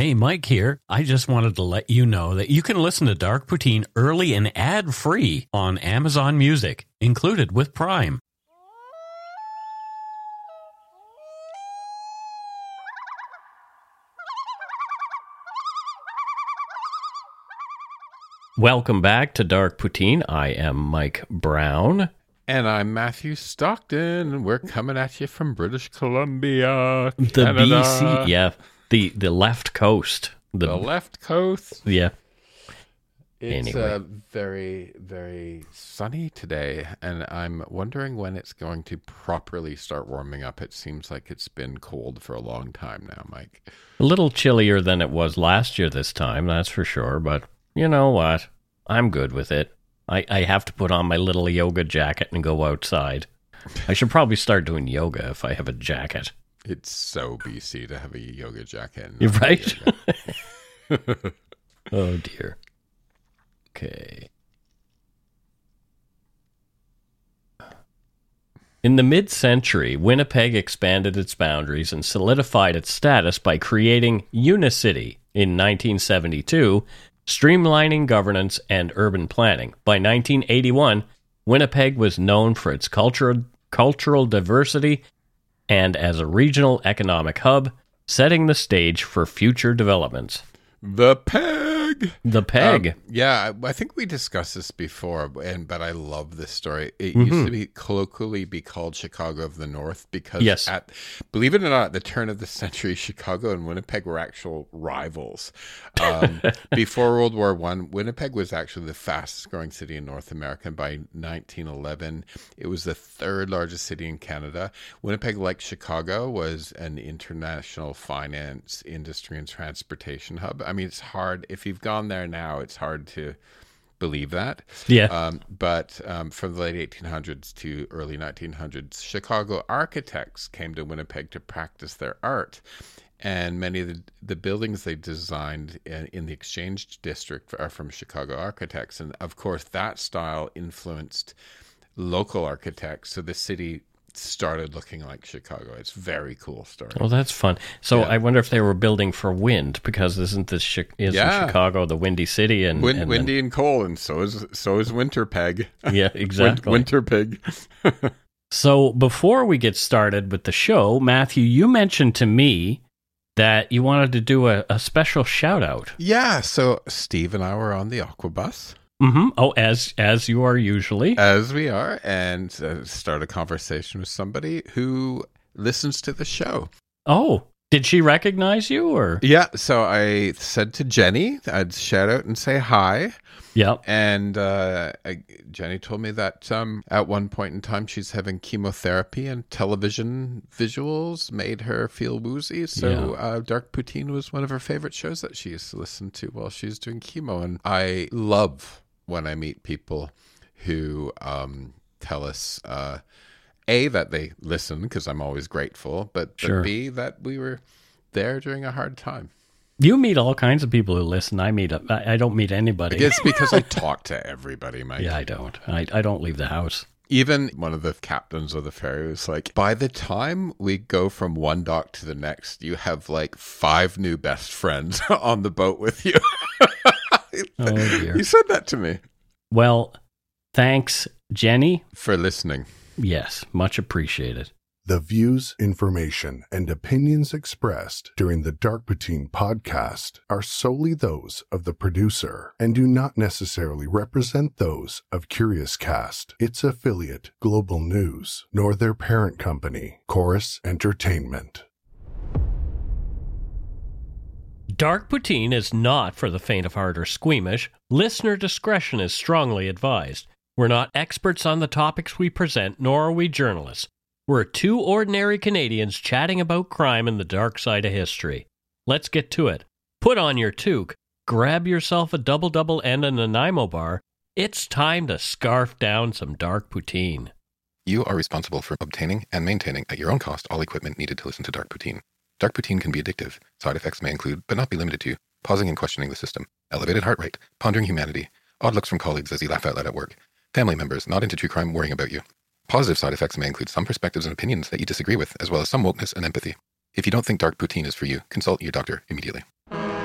Hey, Mike here. I just wanted to let you know that you can listen to Dark Poutine early and ad-free on Amazon Music, included with Prime. Welcome back to Dark Poutine. I am Mike Brown. And I'm Matthew Stockton, and we're coming at you from British Columbia, The Canada. BC, yeah, the left coast. The left coast. Yeah. It's Anyway. very, very sunny today, and I'm wondering when it's going to properly start warming up. It seems like it's been cold for a long time now, Mike. A little chillier than it was last year this time, that's for sure, but you know what? I'm good with it. I have to put on my little yoga jacket and go outside. I should probably start doing yoga if I have a jacket. It's so BC to have a yoga jacket. You're right. Oh, dear. Okay. In the mid-century, Winnipeg expanded its boundaries and solidified its status by creating Unicity in 1972, streamlining governance and urban planning. By 1981, Winnipeg was known for its cultural diversity and as a regional economic hub, setting the stage for future developments. The Peg. The Peg. Yeah, I think we discussed this before, but I love this story. It used to be colloquially be called Chicago of the North because, Yes. Believe it or not, at the turn of the century, Chicago and Winnipeg were actual rivals. Before World War I, Winnipeg was actually the fastest growing city in North America. And by 1911, it was the third largest city in Canada. Winnipeg, like Chicago, was an international finance, industry, and transportation hub. I mean, it's hard. If you've gone there now, it's hard to believe that. Yeah. But from the late 1800s to early 1900s, Chicago architects came to Winnipeg to practice their art. And many of the buildings they designed in the Exchange District are from Chicago architects. And of course, that style influenced local architects. So the city started looking like Chicago. It's a very cool story. Well, that's fun. So Yeah. I wonder if they were building for wind, because isn't Chicago the windy city? And Windy and cold, and so is Winterpeg. Yeah, exactly. Winterpeg. So before we get started with the show, Matthew, you mentioned to me that you wanted to do a special shout out. Yeah, so Steve and I were on the Aquabus, Mm-hmm. Oh, as you are usually. as we are, and start a conversation with somebody who listens to the show. Oh, did she recognize you or? Yeah, so I said to Jenny, I'd shout out and say hi. Yep. And Jenny told me that at one point in time she's having chemotherapy and television visuals made her feel woozy. So Dark Poutine was one of her favorite shows that she used to listen to while she's doing chemo. And I love when I meet people who tell us, A, that they listen, because I'm always grateful, but Sure. B, that we were there during a hard time. You meet all kinds of people who listen. I don't meet anybody. It's because I talk to everybody, Mike. Yeah, I don't. I don't leave the house. Even one of the captains of the ferry was like, by the time we go from one dock to the next, you have like 5 new best friends on the boat with you. Oh, dear. He said that to me. Well, thanks, Jenny. For listening. Yes, much appreciated. The views, information, and opinions expressed during the Dark Poutine podcast are solely those of the producer and do not necessarily represent those of Curious Cast, its affiliate, Global News, nor their parent company, Chorus Entertainment. Dark Poutine is not for the faint of heart or squeamish. Listener discretion is strongly advised. We're not experts on the topics we present, nor are we journalists. We're 2 ordinary Canadians chatting about crime and the dark side of history. Let's get to it. Put on your toque, grab yourself a double-double and a Nanaimo bar. It's time to scarf down some Dark Poutine. You are responsible for obtaining and maintaining at your own cost all equipment needed to listen to Dark Poutine. Dark Poutine can be addictive. Side effects may include, but not be limited to, pausing and questioning the system, elevated heart rate, pondering humanity, odd looks from colleagues as you laugh out loud at work, family members not into true crime worrying about you. Positive side effects may include some perspectives and opinions that you disagree with, as well as some wokeness and empathy. If you don't think Dark Poutine is for you, consult your doctor immediately.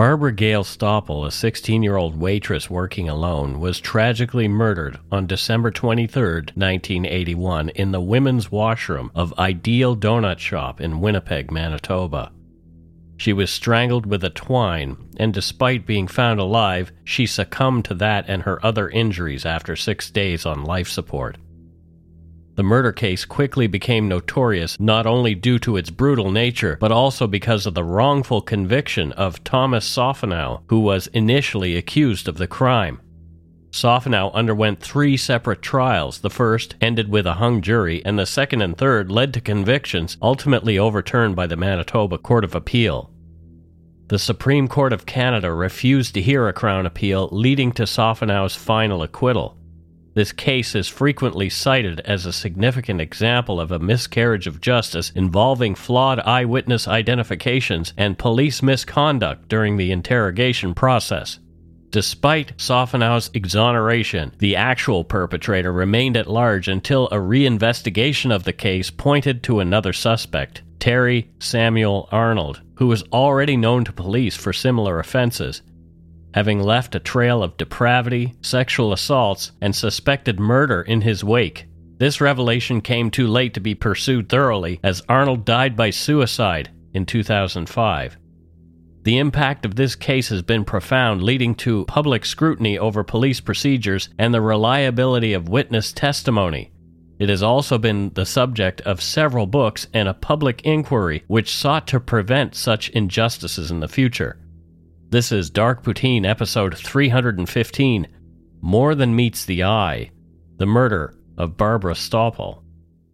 Barbara Gail Stoppel, a 16-year-old waitress working alone, was tragically murdered on December 23, 1981, in the women's washroom of Ideal Donut Shop in Winnipeg, Manitoba. She was strangled with a twine, and despite being found alive, she succumbed to that and her other injuries after 6 days on life support. The murder case quickly became notorious not only due to its brutal nature, but also because of the wrongful conviction of Thomas Sofenow, who was initially accused of the crime. Sofenow underwent 3 separate trials. The first ended with a hung jury, and the second and third led to convictions ultimately overturned by the Manitoba Court of Appeal. The Supreme Court of Canada refused to hear a Crown appeal, leading to Sofenow's final acquittal. This case is frequently cited as a significant example of a miscarriage of justice involving flawed eyewitness identifications and police misconduct during the interrogation process. Despite Sofenow's exoneration, the actual perpetrator remained at large until a reinvestigation of the case pointed to another suspect, Terry Samuel Arnold, who was already known to police for similar offenses, having left a trail of depravity, sexual assaults, and suspected murder in his wake. This revelation came too late to be pursued thoroughly, as Arnold died by suicide in 2005. The impact of this case has been profound, leading to public scrutiny over police procedures and the reliability of witness testimony. It has also been the subject of several books and a public inquiry which sought to prevent such injustices in the future. This is Dark Poutine, episode 315, More Than Meets the Eye, the murder of Barbara Stoppel.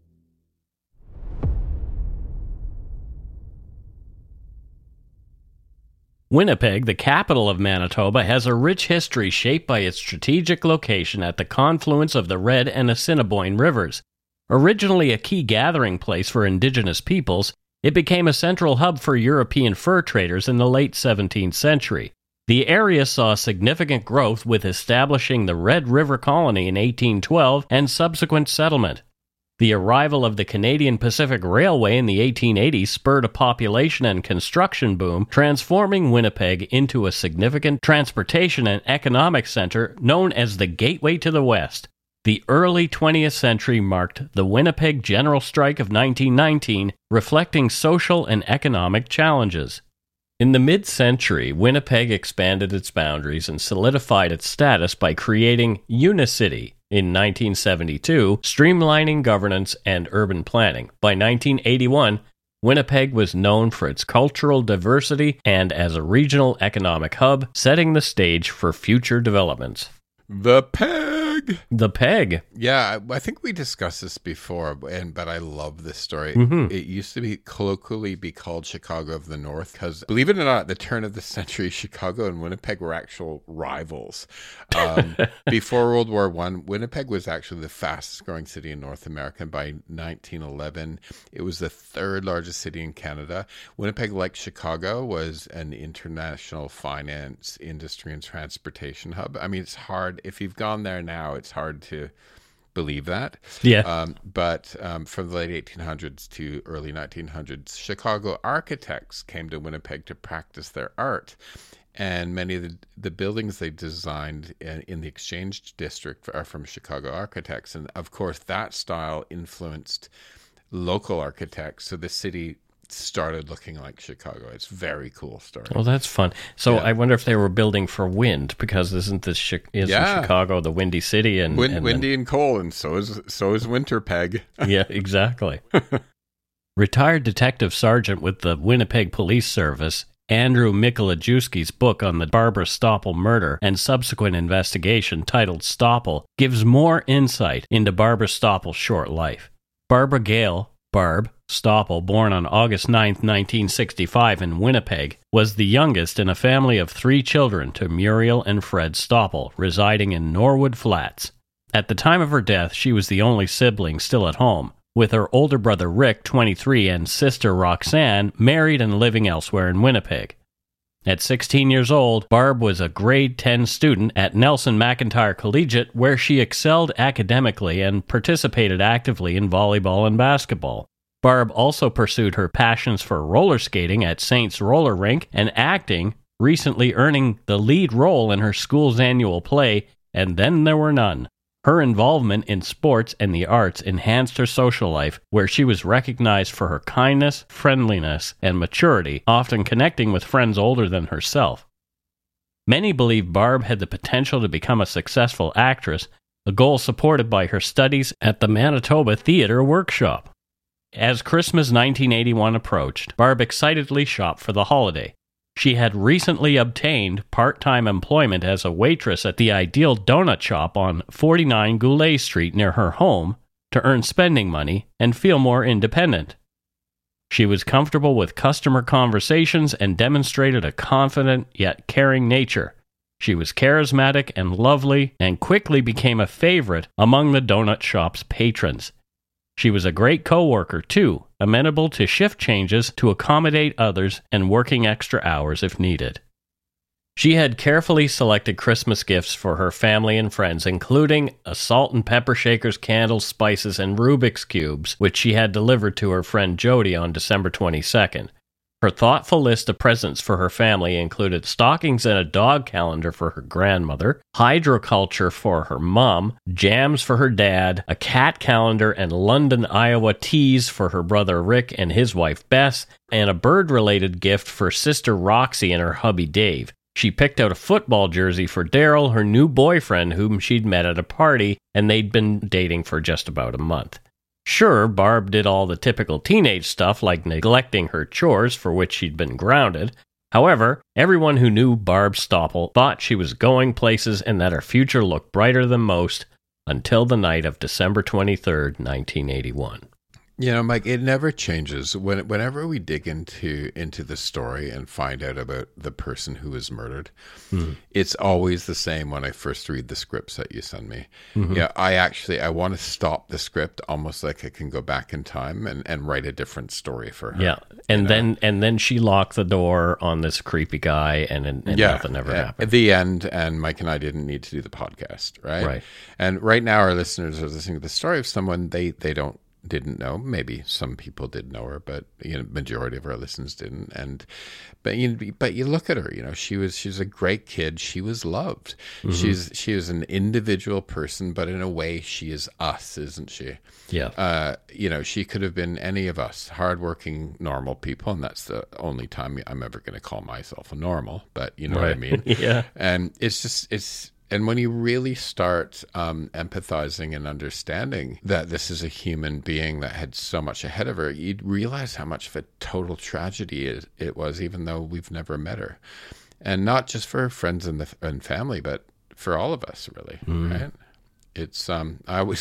Winnipeg, the capital of Manitoba, has a rich history shaped by its strategic location at the confluence of the Red and Assiniboine rivers. Originally a key gathering place for Indigenous peoples, it became a central hub for European fur traders in the late 17th century. The area saw significant growth with establishing the Red River Colony in 1812 and subsequent settlement. The arrival of the Canadian Pacific Railway in the 1880s spurred a population and construction boom, transforming Winnipeg into a significant transportation and economic center known as the Gateway to the West. The early 20th century marked the Winnipeg General Strike of 1919, reflecting social and economic challenges. In the mid-century, Winnipeg expanded its boundaries and solidified its status by creating Unicity in 1972, streamlining governance and urban planning. By 1981, Winnipeg was known for its cultural diversity and as a regional economic hub, setting the stage for future developments. The Peg! The Peg. Yeah, I think we discussed this before, but I love this story. It used to be colloquially be called Chicago of the North because, believe it or not, at the turn of the century, Chicago and Winnipeg were actual rivals. Before World War I, Winnipeg was actually the fastest growing city in North America. By 1911, it was the 3rd largest city in Canada. Winnipeg, like Chicago, was an international finance, industry, and transportation hub. I mean, it's hard. If you've gone there now, it's hard to believe that. Yeah. But from the late 1800s to early 1900s, Chicago architects came to Winnipeg to practice their art. And many of the buildings they designed in the Exchange District are from Chicago architects. And of course, that style influenced local architects. So the city started looking like Chicago. It's a very cool story. Well, that's fun. So I wonder if they were building for wind, because isn't Chicago the windy city and windy and cold, and so is Winnipeg. Yeah, exactly. Retired detective sergeant with the Winnipeg Police Service, Andrew Mikolajewski's book on the Barbara Stoppel murder and subsequent investigation, titled Stoppel, gives more insight into Barbara Stoppel's short life. Barbara Gail, Barb Stoppel, born on August 9, 1965 in Winnipeg, was the youngest in a family of 3 children to Muriel and Fred Stoppel, residing in Norwood Flats. At the time of her death, she was the only sibling still at home, with her older brother Rick, 23, and sister Roxanne, married and living elsewhere in Winnipeg. At 16 years old, Barb was a grade 10 student at Nelson McIntyre Collegiate, where she excelled academically and participated actively in volleyball and basketball. Barb also pursued her passions for roller skating at Saints Roller Rink and acting, recently earning the lead role in her school's annual play, And Then There Were None. Her involvement in sports and the arts enhanced her social life, where she was recognized for her kindness, friendliness, and maturity, often connecting with friends older than herself. Many believe Barb had the potential to become a successful actress, a goal supported by her studies at the Manitoba Theatre Workshop. As Christmas 1981 approached, Barb excitedly shopped for the holiday. She had recently obtained part-time employment as a waitress at the Ideal Donut Shop on 49 Goulet Street near her home to earn spending money and feel more independent. She was comfortable with customer conversations and demonstrated a confident yet caring nature. She was charismatic and lovely and quickly became a favorite among the donut shop's patrons. She was a great co-worker, too, amenable to shift changes to accommodate others and working extra hours if needed. She had carefully selected Christmas gifts for her family and friends, including a salt and pepper shakers, candles, spices, and Rubik's Cubes, which she had delivered to her friend Jody on December 22nd. Her thoughtful list of presents for her family included stockings and a dog calendar for her grandmother, hydroculture for her mom, jams for her dad, a cat calendar and London, Iowa teas for her brother Rick and his wife Bess, and a bird-related gift for sister Roxy and her hubby Dave. She picked out a football jersey for Daryl, her new boyfriend whom she'd met at a party, and they'd been dating for just about a month. Sure, Barb did all the typical teenage stuff like neglecting her chores for which she'd been grounded. However, everyone who knew Barb Stopple thought she was going places and that her future looked brighter than most until the night of December 23rd, 1981. You know, Mike, it never changes. Whenever we dig into the story and find out about the person who was murdered, it's always the same when I first read the scripts that you send me. Mm-hmm. Yeah, I want to stop the script almost like I can go back in time and write a different story for her. Yeah, and then she locked the door on this creepy guy, and nothing ever happened. At the end, and Mike and I didn't need to do the podcast, right? Right. And right now, our listeners are listening to the story of someone they didn't know. Maybe some people did know her, but majority of our listeners didn't. But you look at her. She's a great kid. She was loved. Mm-hmm. She is an individual person, but in a way, she is us, isn't she? Yeah. She could have been any of us, hardworking, normal people, and that's the only time I'm ever going to call myself a normal. But you know what I mean? Yeah. And And when you really start empathizing and understanding that this is a human being that had so much ahead of her, you'd realize how much of a total tragedy it was, even though we've never met her. And not just for her friends and family, but for all of us, really, right? It's I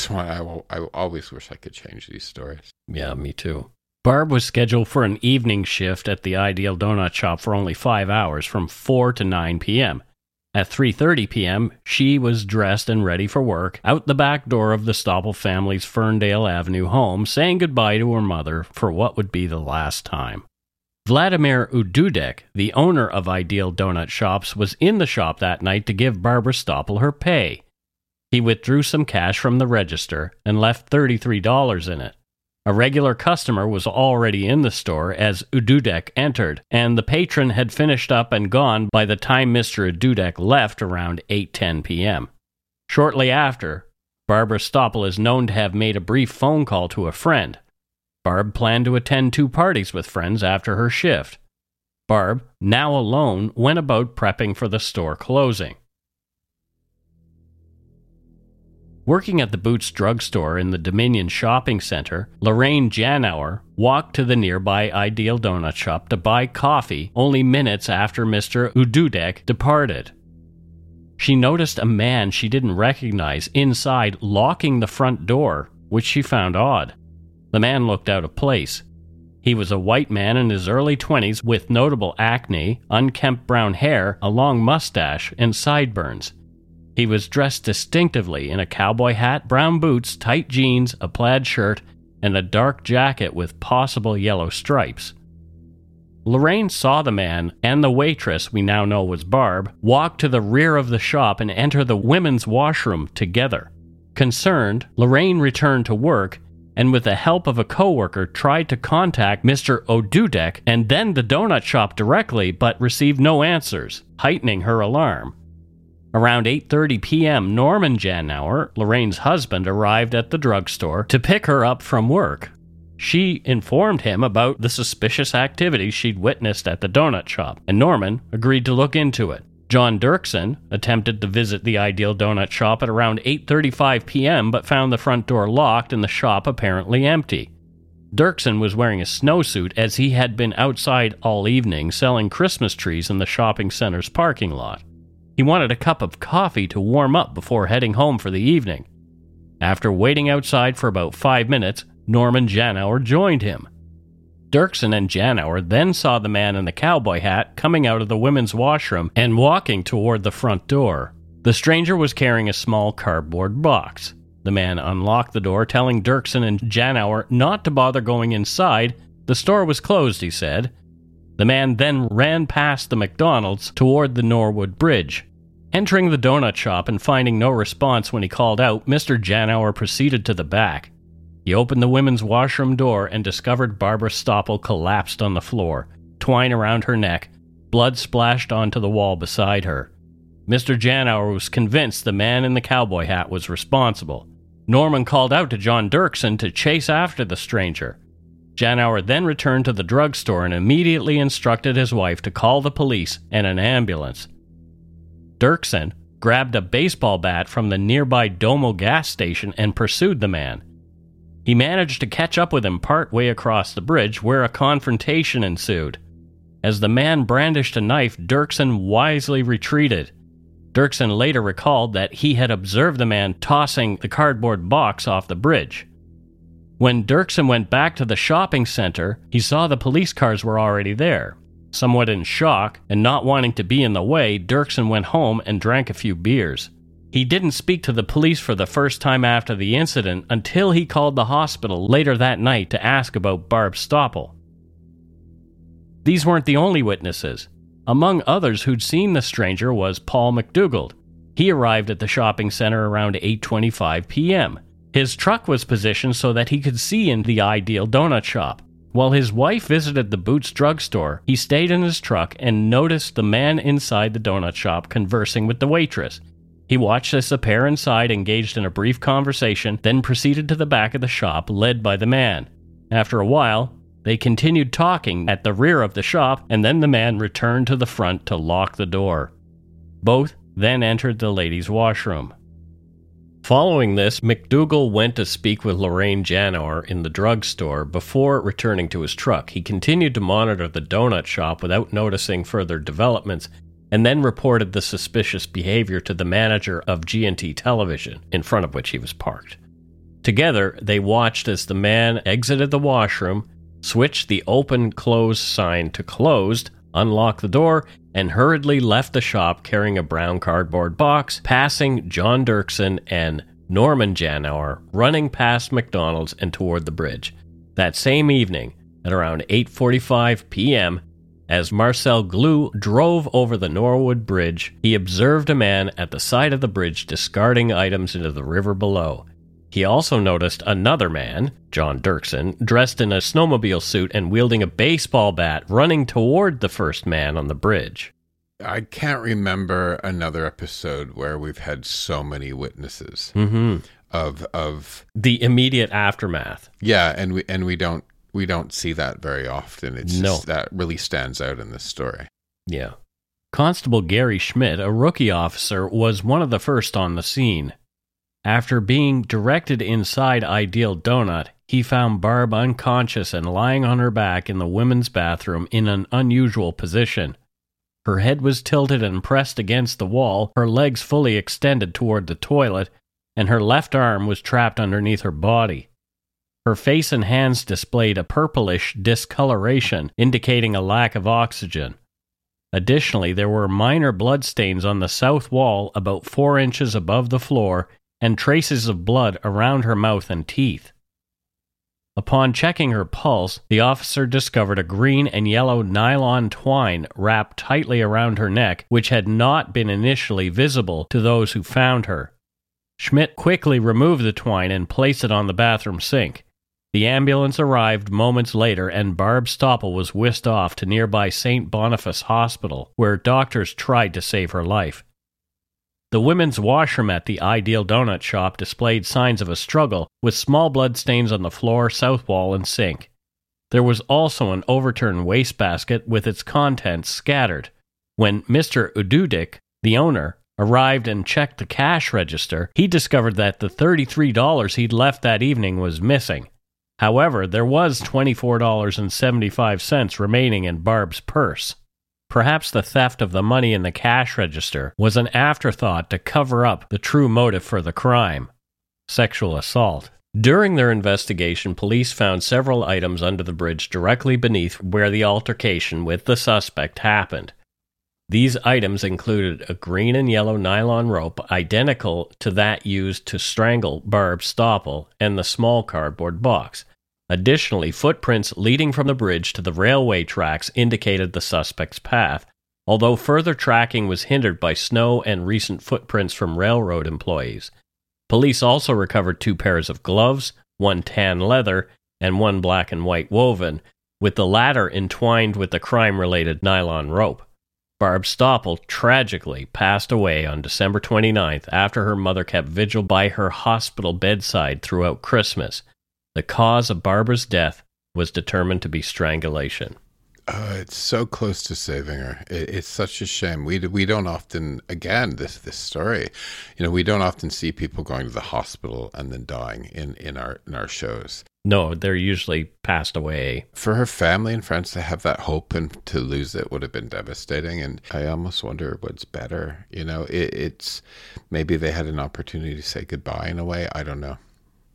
always wish I could change these stories. Yeah, me too. Barb was scheduled for an evening shift at the Ideal Donut Shop for only 5 hours, from 4 to 9 p.m. At 3:30 p.m., she was dressed and ready for work out the back door of the Stopple family's Ferndale Avenue home, saying goodbye to her mother for what would be the last time. Vladimir Ududek, the owner of Ideal Donut Shops, was in the shop that night to give Barbara Stopple her pay. He withdrew some cash from the register and left $33 in it. A regular customer was already in the store as Ududek entered, and the patron had finished up and gone by the time Mr. Ududek left around 8:10 p.m. Shortly after, Barbara Stopple is known to have made a brief phone call to a friend. Barb planned to attend 2 parties with friends after her shift. Barb, now alone, went about prepping for the store closing. Working at the Boots drugstore in the Dominion Shopping Center, Lorraine Janauer walked to the nearby Ideal Donut Shop to buy coffee only minutes after Mr. Ududek departed. She noticed a man she didn't recognize inside locking the front door, which she found odd. The man looked out of place. He was a white man in his early 20s with notable acne, unkempt brown hair, a long mustache, and sideburns. He was dressed distinctively in a cowboy hat, brown boots, tight jeans, a plaid shirt, and a dark jacket with possible yellow stripes. Lorraine saw the man and the waitress, we now know was Barb, walk to the rear of the shop and enter the women's washroom together. Concerned, Lorraine returned to work and with the help of a coworker tried to contact Mr. Odudek and then the donut shop directly, but received no answers, heightening her alarm. Around 8:30 p.m., Norman Janauer, Lorraine's husband, arrived at the drugstore to pick her up from work. She informed him about the suspicious activity she'd witnessed at the donut shop, and Norman agreed to look into it. John Dirksen attempted to visit the Ideal Donut shop at around 8:35 p.m. but found the front door locked and the shop apparently empty. Dirksen was wearing a snowsuit as he had been outside all evening selling Christmas trees in the shopping center's parking lot. He wanted a cup of coffee to warm up before heading home for the evening. After waiting outside for about 5 minutes, Norman Janauer joined him. Dirksen and Janauer then saw the man in the cowboy hat coming out of the women's washroom and walking toward the front door. The stranger was carrying a small cardboard box. The man unlocked the door, telling Dirksen and Janauer not to bother going inside. The store was closed, he said. The man then ran past the McDonald's toward the Norwood Bridge. Entering the donut shop and finding no response when he called out, Mr. Janauer proceeded to the back. He opened the women's washroom door and discovered Barbara Stoppel collapsed on the floor, twine around her neck, blood splashed onto the wall beside her. Mr. Janauer was convinced the man in the cowboy hat was responsible. Norman called out to John Dirksen to chase after the stranger. Janauer then returned to the drugstore and immediately instructed his wife to call the police and an ambulance. Dirksen grabbed a baseball bat from the nearby Domo gas station and pursued the man. He managed to catch up with him partway across the bridge, where a confrontation ensued. As the man brandished a knife, Dirksen wisely retreated. Dirksen later recalled that he had observed the man tossing the cardboard box off the bridge. When Dirksen went back to the shopping center, he saw the police cars were already there. Somewhat in shock and not wanting to be in the way, Dirksen went home and drank a few beers. He didn't speak to the police for the first time after the incident until he called the hospital later that night to ask about Barb Stoppel. These weren't the only witnesses. Among others who'd seen the stranger was Paul McDougald. He arrived at the shopping center around 8:25 p.m. His truck was positioned so that he could see in the Ideal Donut shop. While his wife visited the Boots drugstore, he stayed in his truck and noticed the man inside the donut shop conversing with the waitress. He watched as the pair inside engaged in a brief conversation, then proceeded to the back of the shop, led by the man. After a while, they continued talking at the rear of the shop, and then the man returned to the front to lock the door. Both then entered the ladies' washroom. Following this, McDougall went to speak with Lorraine Janauer in the drugstore before returning to his truck. He continued to monitor the donut shop without noticing further developments, and then reported the suspicious behavior to the manager of G&T Television, in front of which he was parked. Together, they watched as the man exited the washroom, switched the open-close sign to closed, unlocked the door, and hurriedly left the shop carrying a brown cardboard box, passing John Dirksen and Norman Janauer, running past McDonald's and toward the bridge. That same evening, at around 8:45 p.m., as Marcel Glue drove over the Norwood Bridge, he observed a man at the side of the bridge discarding items into the river below. He also noticed another man, John Dirksen, dressed in a snowmobile suit and wielding a baseball bat, running toward the first man on the bridge. I can't remember another episode where we've had so many witnesses of the immediate aftermath. Yeah, and we don't see that very often. It's No. just, that really stands out in this story. Yeah. Constable Gary Schmidt, a rookie officer, was one of the first on the scene. After being directed inside Ideal Donut, he found Barb unconscious and lying on her back in the women's bathroom in an unusual position. Her head was tilted and pressed against the wall, her legs fully extended toward the toilet, and her left arm was trapped underneath her body. Her face and hands displayed a purplish discoloration, indicating a lack of oxygen. Additionally, there were minor bloodstains on the south wall about 4 inches above the floor, and traces of blood around her mouth and teeth. Upon checking her pulse, the officer discovered a green and yellow nylon twine wrapped tightly around her neck, which had not been initially visible to those who found her. Schmidt quickly removed the twine and placed it on the bathroom sink. The ambulance arrived moments later, and Barb Stoppel was whisked off to nearby St. Boniface Hospital, where doctors tried to save her life. The women's washroom at the Ideal Donut Shop displayed signs of a struggle, with small blood stains on the floor, south wall, and sink. There was also an overturned wastebasket with its contents scattered. When Mr. Ududik, the owner, arrived and checked the cash register, he discovered that the $33 he'd left that evening was missing. However, there was $24.75 remaining in Barb's purse. Perhaps the theft of the money in the cash register was an afterthought to cover up the true motive for the crime: sexual assault. During their investigation, police found several items under the bridge directly beneath where the altercation with the suspect happened. These items included a green and yellow nylon rope identical to that used to strangle Barb Stoppel and the small cardboard box. Additionally, footprints leading from the bridge to the railway tracks indicated the suspect's path, although further tracking was hindered by snow and recent footprints from railroad employees. Police also recovered 2 pairs of gloves, 1 tan leather, and 1 black and white woven, with the latter entwined with the crime-related nylon rope. Barb Stoppel tragically passed away on December 29th after her mother kept vigil by her hospital bedside throughout Christmas. The cause of Barbara's death was determined to be strangulation. It's so close to saving her. It's such a shame. We don't often, again, this story, we don't often see people going to the hospital and then dying in our shows. No, they're usually passed away. For her family and friends to have that hope and to lose it would have been devastating. And I almost wonder what's better. It's maybe they had an opportunity to say goodbye in a way. I don't know.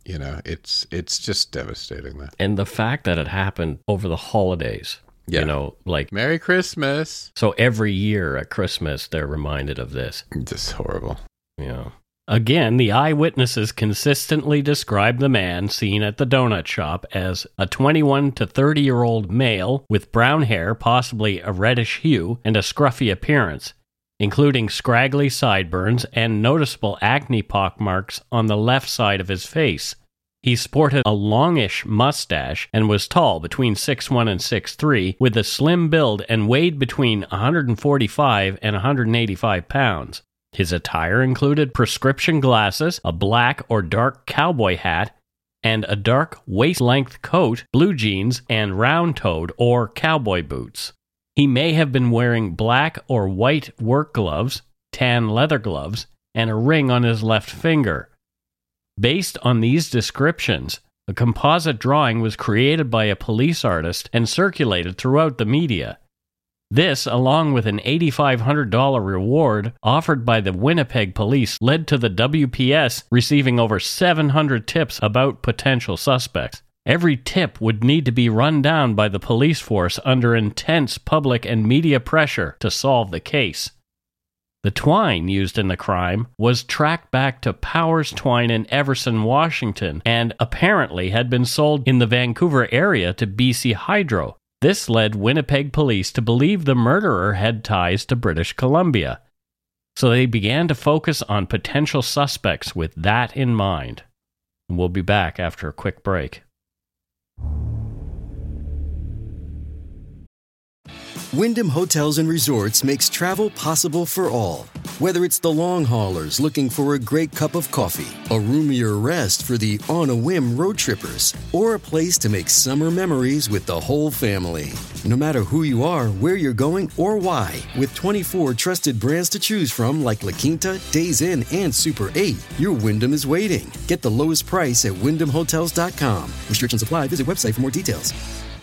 It's just devastating. That. And the fact that it happened over the holidays. Yeah. Like Merry Christmas. So every year at Christmas, they're reminded of this. Just horrible. Yeah. Again, the eyewitnesses consistently described the man seen at the donut shop as a 21 to 30-year-old male with brown hair, possibly a reddish hue, and a scruffy appearance, including scraggly sideburns and noticeable acne pockmarks on the left side of his face. He sported a longish mustache and was tall, between 6'1" and 6'3", with a slim build, and weighed between 145 and 185 pounds. His attire included prescription glasses, a black or dark cowboy hat, and a dark waist-length coat, blue jeans, and round-toed or cowboy boots. He may have been wearing black or white work gloves, tan leather gloves, and a ring on his left finger. Based on these descriptions, a composite drawing was created by a police artist and circulated throughout the media. This, along with an $8,500 reward offered by the Winnipeg police, led to the WPS receiving over 700 tips about potential suspects. Every tip would need to be run down by the police force under intense public and media pressure to solve the case. The twine used in the crime was tracked back to Powers Twine in Everson, Washington, and apparently had been sold in the Vancouver area to BC Hydro. This led Winnipeg police to believe the murderer had ties to British Columbia. So they began to focus on potential suspects with that in mind. And we'll be back after a quick break. Wyndham Hotels and Resorts makes travel possible for all. Whether it's the long haulers looking for a great cup of coffee, a roomier rest for the on-a-whim road trippers, or a place to make summer memories with the whole family. No matter who you are, where you're going, or why, with 24 trusted brands to choose from like La Quinta, Days Inn, and Super 8, your Wyndham is waiting. Get the lowest price at WyndhamHotels.com. Restrictions apply. Visit website for more details.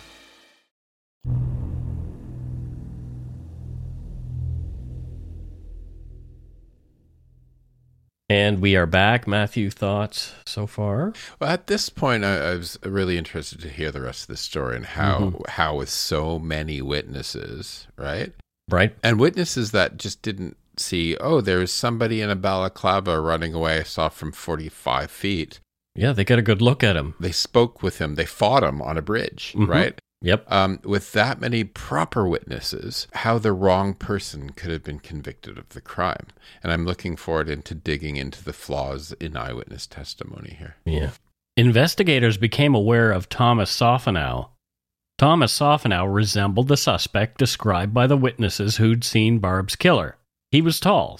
And we are back. Matthew, thoughts so far? Well, at this point, I was really interested to hear the rest of the story and how with so many witnesses, right? Right. And witnesses that just didn't see, there was somebody in a balaclava running away I saw from 45 feet. Yeah, they got a good look at him. They spoke with him. They fought him on a bridge, right? Yep. With that many proper witnesses, how the wrong person could have been convicted of the crime. And I'm looking forward into digging into the flaws in eyewitness testimony here. Yeah. investigators became aware of Thomas Sofenow. Thomas Sofenow resembled the suspect described by the witnesses who'd seen Barb's killer. He was tall,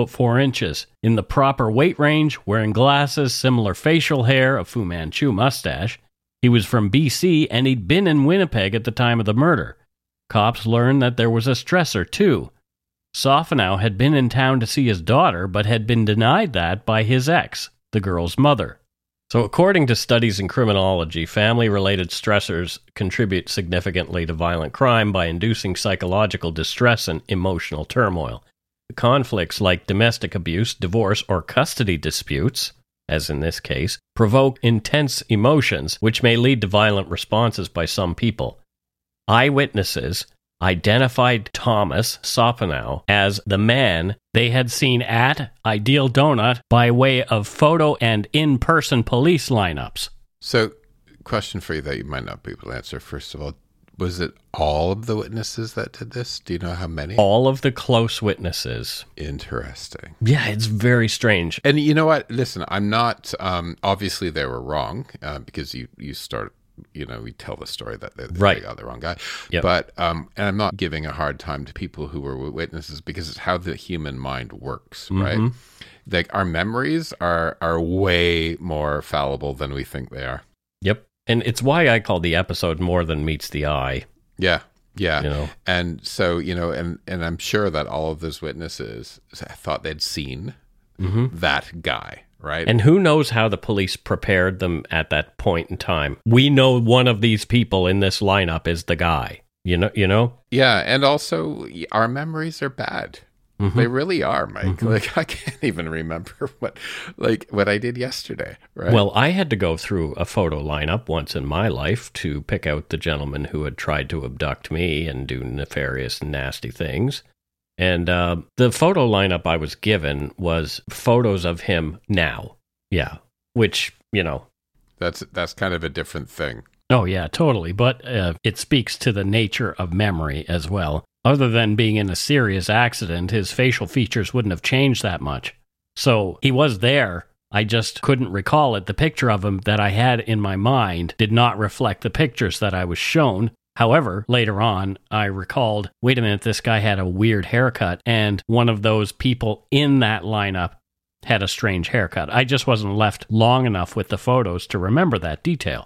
6'4", in the proper weight range, wearing glasses, similar facial hair, a Fu Manchu mustache. He was from BC, and he'd been in Winnipeg at the time of the murder. Cops learned that there was a stressor, too. Sofenow had been in town to see his daughter, but had been denied that by his ex, the girl's mother. So according to studies in criminology, family-related stressors contribute significantly to violent crime by inducing psychological distress and emotional turmoil. Conflicts like domestic abuse, divorce, or custody disputes, as in this case, provoke intense emotions, which may lead to violent responses by some people. Eyewitnesses identified Thomas Sofenow as the man they had seen at Ideal Donut by way of photo and in-person police lineups. So, question for you that you might not be able to answer. First of all, was it all of the witnesses that did this? Do you know how many? All of the close witnesses. Interesting. Yeah, it's very strange. And you know what? Listen, I'm not, obviously they were wrong, because you start, we tell the story that they got the wrong guy. Yep. But, and I'm not giving a hard time to people who were witnesses, because it's how the human mind works, right? Like, our memories are way more fallible than we think they are. Yep. And it's why I call the episode More Than Meets the Eye. Yeah. Yeah. You know? And so, and I'm sure that all of those witnesses thought they'd seen that guy, right? And who knows how the police prepared them at that point in time. We know one of these people in this lineup is the guy, you know? Yeah. And also, our memories are bad. They really are, Mike. Like, I can't even remember what I did yesterday, right? Well, I had to go through a photo lineup once in my life to pick out the gentleman who had tried to abduct me and do nefarious, nasty things. And the photo lineup I was given was photos of him now. Yeah. Which, That's kind of a different thing. Oh, yeah, totally. But it speaks to the nature of memory as well. Other than being in a serious accident, his facial features wouldn't have changed that much. So he was there. I just couldn't recall it. The picture of him that I had in my mind did not reflect the pictures that I was shown. However, later on, I recalled, wait a minute, this guy had a weird haircut, and one of those people in that lineup had a strange haircut. I just wasn't left long enough with the photos to remember that detail.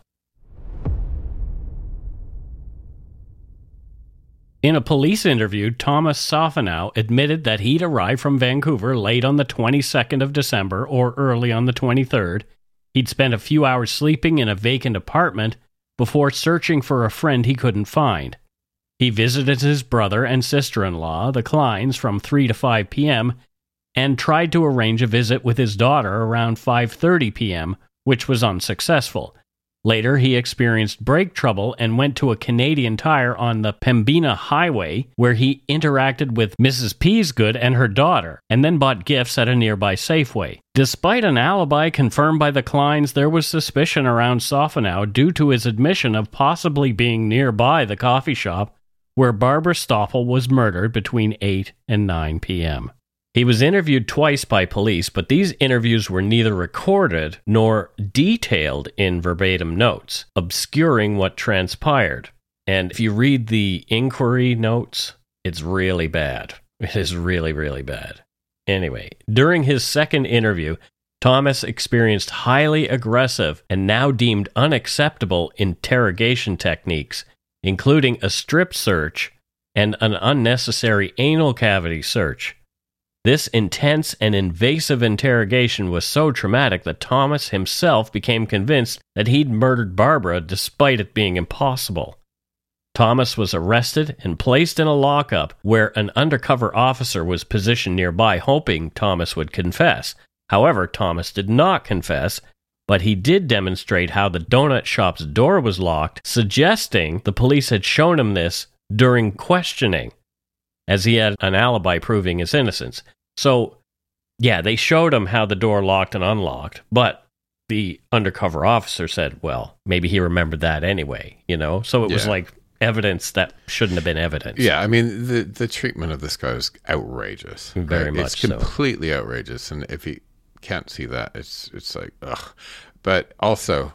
In a police interview, Thomas Sofenow admitted that he'd arrived from Vancouver late on the 22nd of December or early on the 23rd. He'd spent a few hours sleeping in a vacant apartment before searching for a friend he couldn't find. He visited his brother and sister-in-law, the Kleins, from 3 to 5 p.m. and tried to arrange a visit with his daughter around 5:30 p.m., which was unsuccessful. Later, he experienced brake trouble and went to a Canadian Tire on the Pembina Highway, where he interacted with Mrs. Peasgood and her daughter, and then bought gifts at a nearby Safeway. Despite an alibi confirmed by the Kleins, there was suspicion around Sofenow due to his admission of possibly being nearby the coffee shop where Barbara Stoffel was murdered between 8 and 9 p.m. He was interviewed twice by police, but these interviews were neither recorded nor detailed in verbatim notes, obscuring what transpired. And if you read the inquiry notes, it's really bad. It is really, really bad. Anyway, during his second interview, Thomas experienced highly aggressive and now deemed unacceptable interrogation techniques, including a strip search and an unnecessary anal cavity search. This intense and invasive interrogation was so traumatic that Thomas himself became convinced that he'd murdered Barbara despite it being impossible. Thomas was arrested and placed in a lockup where an undercover officer was positioned nearby, hoping Thomas would confess. However, Thomas did not confess, but he did demonstrate how the donut shop's door was locked, suggesting the police had shown him this during questioning, as he had an alibi proving his innocence. So, yeah, they showed him how the door locked and unlocked, but the undercover officer said, well, maybe he remembered that anyway, So it was like evidence that shouldn't have been evidence. Yeah, I mean, the treatment of this guy is outrageous. Very much so. It's completely outrageous, and if you can't see that, it's like, ugh. But also,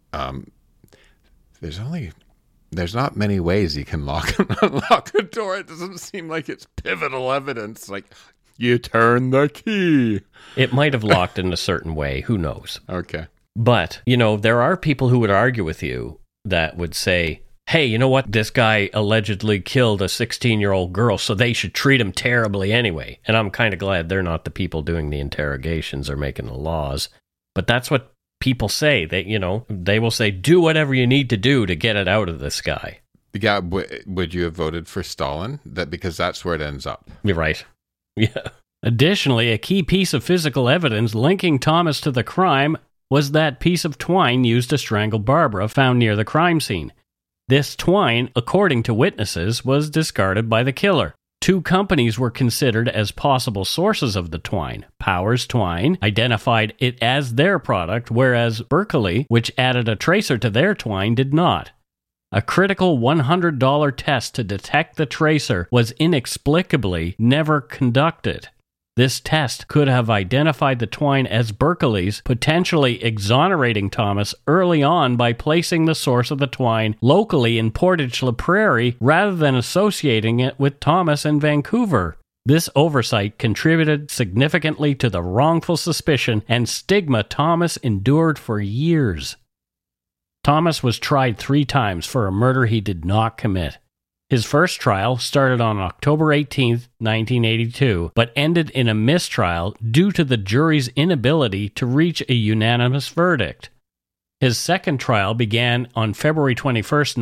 there's not many ways you can lock and unlock a door. It doesn't seem like it's pivotal evidence. Like, you turn the key. It might have locked in a certain way. Who knows? Okay. But, you know, there are people who would argue with you that would say, hey, you know what? This guy allegedly killed a 16-year-old girl, so they should treat him terribly anyway. And I'm kind of glad they're not the people doing the interrogations or making the laws. But that's what people say. They will say, do whatever you need to do to get it out of this guy. Yeah, would you have voted for Stalin? Because that's where it ends up. You're right. Yeah. Additionally, a key piece of physical evidence linking Thomas to the crime was that piece of twine used to strangle Barbara found near the crime scene. This twine, according to witnesses, was discarded by the killer. 2 companies were considered as possible sources of the twine. Powers Twine identified it as their product, whereas Berkeley, which added a tracer to their twine, did not. A critical $100 test to detect the tracer was inexplicably never conducted. This test could have identified the twine as Berkeley's, potentially exonerating Thomas early on by placing the source of the twine locally in Portage la Prairie rather than associating it with Thomas in Vancouver. This oversight contributed significantly to the wrongful suspicion and stigma Thomas endured for years. Thomas was tried 3 times for a murder he did not commit. His first trial started on October 18, 1982, but ended in a mistrial due to the jury's inability to reach a unanimous verdict. His second trial began on February 21,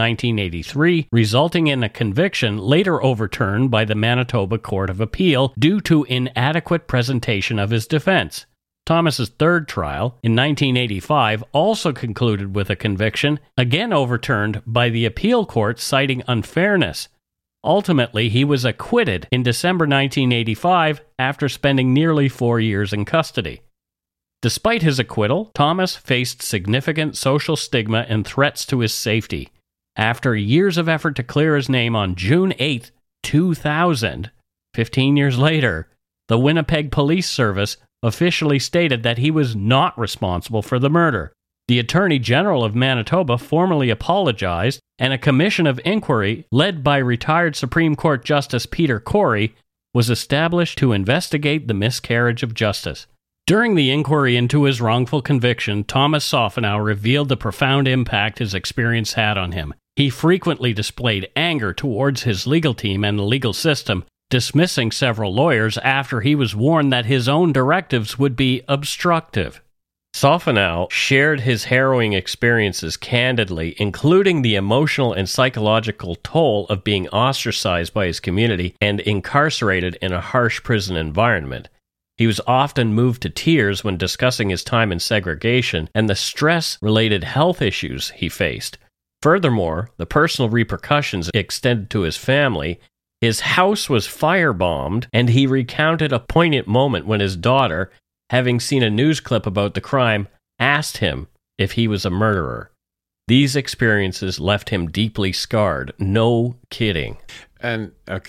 1983, resulting in a conviction later overturned by the Manitoba Court of Appeal due to inadequate presentation of his defense. Thomas's third trial, in 1985, also concluded with a conviction, again overturned by the appeal court citing unfairness. Ultimately, he was acquitted in December 1985 after spending nearly 4 years in custody. Despite his acquittal, Thomas faced significant social stigma and threats to his safety. After years of effort to clear his name on June 8, 2000, 15 years later, the Winnipeg Police Service officially stated that he was not responsible for the murder. The Attorney General of Manitoba formally apologized, and a commission of inquiry led by retired Supreme Court Justice Peter Corey was established to investigate the miscarriage of justice. During the inquiry into his wrongful conviction, Thomas Sofenow revealed the profound impact his experience had on him. He frequently displayed anger towards his legal team and the legal system, dismissing several lawyers after he was warned that his own directives would be obstructive. Sofenow shared his harrowing experiences candidly, including the emotional and psychological toll of being ostracized by his community and incarcerated in a harsh prison environment. He was often moved to tears when discussing his time in segregation and the stress-related health issues he faced. Furthermore, the personal repercussions extended to his family. His house was firebombed, and he recounted a poignant moment when his daughter, having seen a news clip about the crime, asked him if he was a murderer. These experiences left him deeply scarred. No kidding. And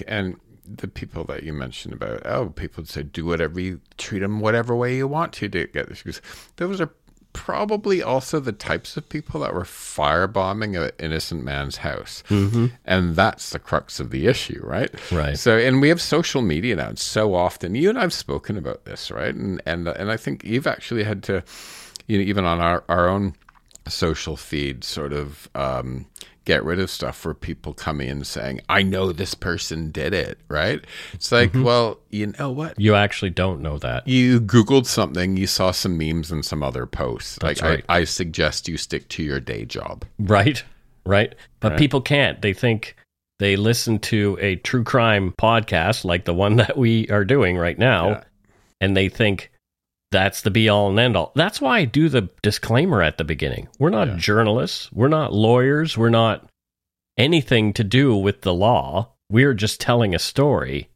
the people that you mentioned about, people would say, do whatever you treat them whatever way you want to get this. Those are probably also the types of people that were firebombing an innocent man's house. Mm-hmm. And that's the crux of the issue, right? Right. So, and we have social media now, and so often, you and I've spoken about this, right? And I think you've actually had to, even on our own social feed, sort of get rid of stuff where people come in saying, I know this person did it, right? It's like, well, you know what? You actually don't know that. You Googled something, you saw some memes and some other posts. That's like, right. I suggest you stick to your day job. Right. But people can't. They think they listen to a true crime podcast like the one that we are doing right now, and they think that's the be-all and end-all. That's why I do the disclaimer at the beginning. We're not journalists. We're not lawyers. We're not anything to do with the law. We're just telling a story.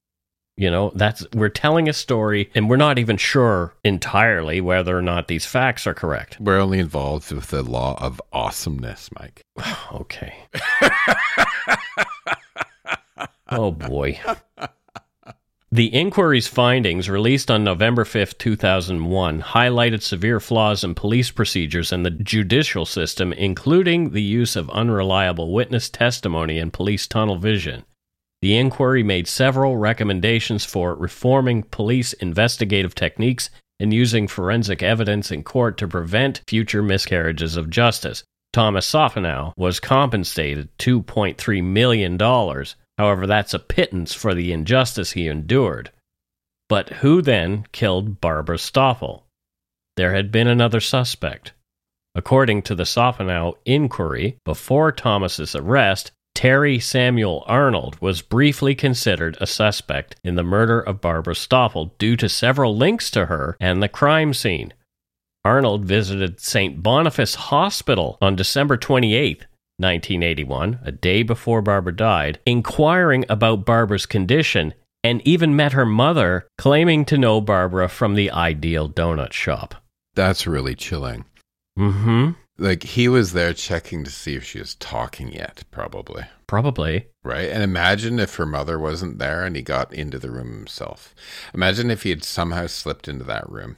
We're telling a story, and we're not even sure entirely whether or not these facts are correct. We're only involved with the law of awesomeness, Mike. Okay. Oh, boy. The inquiry's findings, released on November 5, 2001, highlighted severe flaws in police procedures and the judicial system, including the use of unreliable witness testimony and police tunnel vision. The inquiry made several recommendations for reforming police investigative techniques and using forensic evidence in court to prevent future miscarriages of justice. Thomas Sopenow was compensated $2.3 million. However, that's a pittance for the injustice he endured. But who then killed Barbara Stoppel? There had been another suspect. According to the Sopenow inquiry, before Thomas's arrest, Terry Samuel Arnold was briefly considered a suspect in the murder of Barbara Stoppel due to several links to her and the crime scene. Arnold visited St. Boniface Hospital on December 28, 1981, a day before Barbara died, inquiring about Barbara's condition, and even met her mother, claiming to know Barbara from the Ideal Donut Shop. That's really chilling. Mm-hmm. Like, he was there checking to see if she was talking yet, probably. Probably. Right? And imagine if her mother wasn't there and he got into the room himself. Imagine if he had somehow slipped into that room.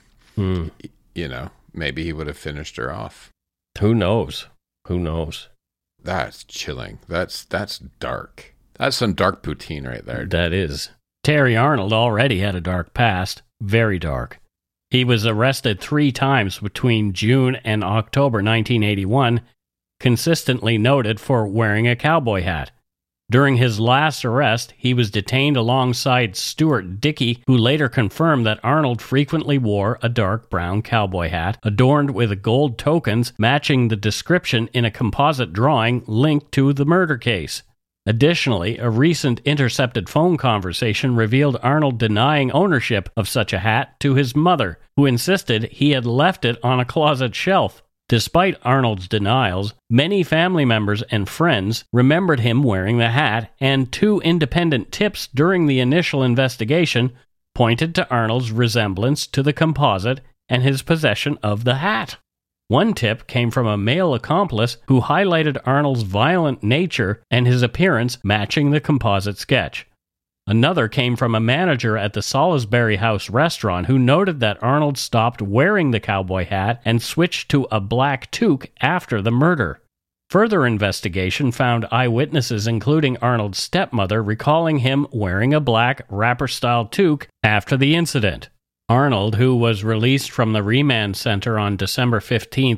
You know, maybe he would have finished her off. Who knows? Who knows? That's chilling. That's dark. That's some dark poutine right there. That is. Terry Arnold already had a dark past. Very dark. He was arrested 3 times between June and October 1981, consistently noted for wearing a cowboy hat. During his last arrest, he was detained alongside Stuart Dickey, who later confirmed that Arnold frequently wore a dark brown cowboy hat, adorned with gold tokens matching the description in a composite drawing linked to the murder case. Additionally, a recent intercepted phone conversation revealed Arnold denying ownership of such a hat to his mother, who insisted he had left it on a closet shelf. Despite Arnold's denials, many family members and friends remembered him wearing the hat, and 2 independent tips during the initial investigation pointed to Arnold's resemblance to the composite and his possession of the hat. One tip came from a male accomplice who highlighted Arnold's violent nature and his appearance matching the composite sketch. Another came from a manager at the Salisbury House restaurant who noted that Arnold stopped wearing the cowboy hat and switched to a black toque after the murder. Further investigation found eyewitnesses, including Arnold's stepmother, recalling him wearing a black wrapper-style toque after the incident. Arnold, who was released from the remand center on December 15,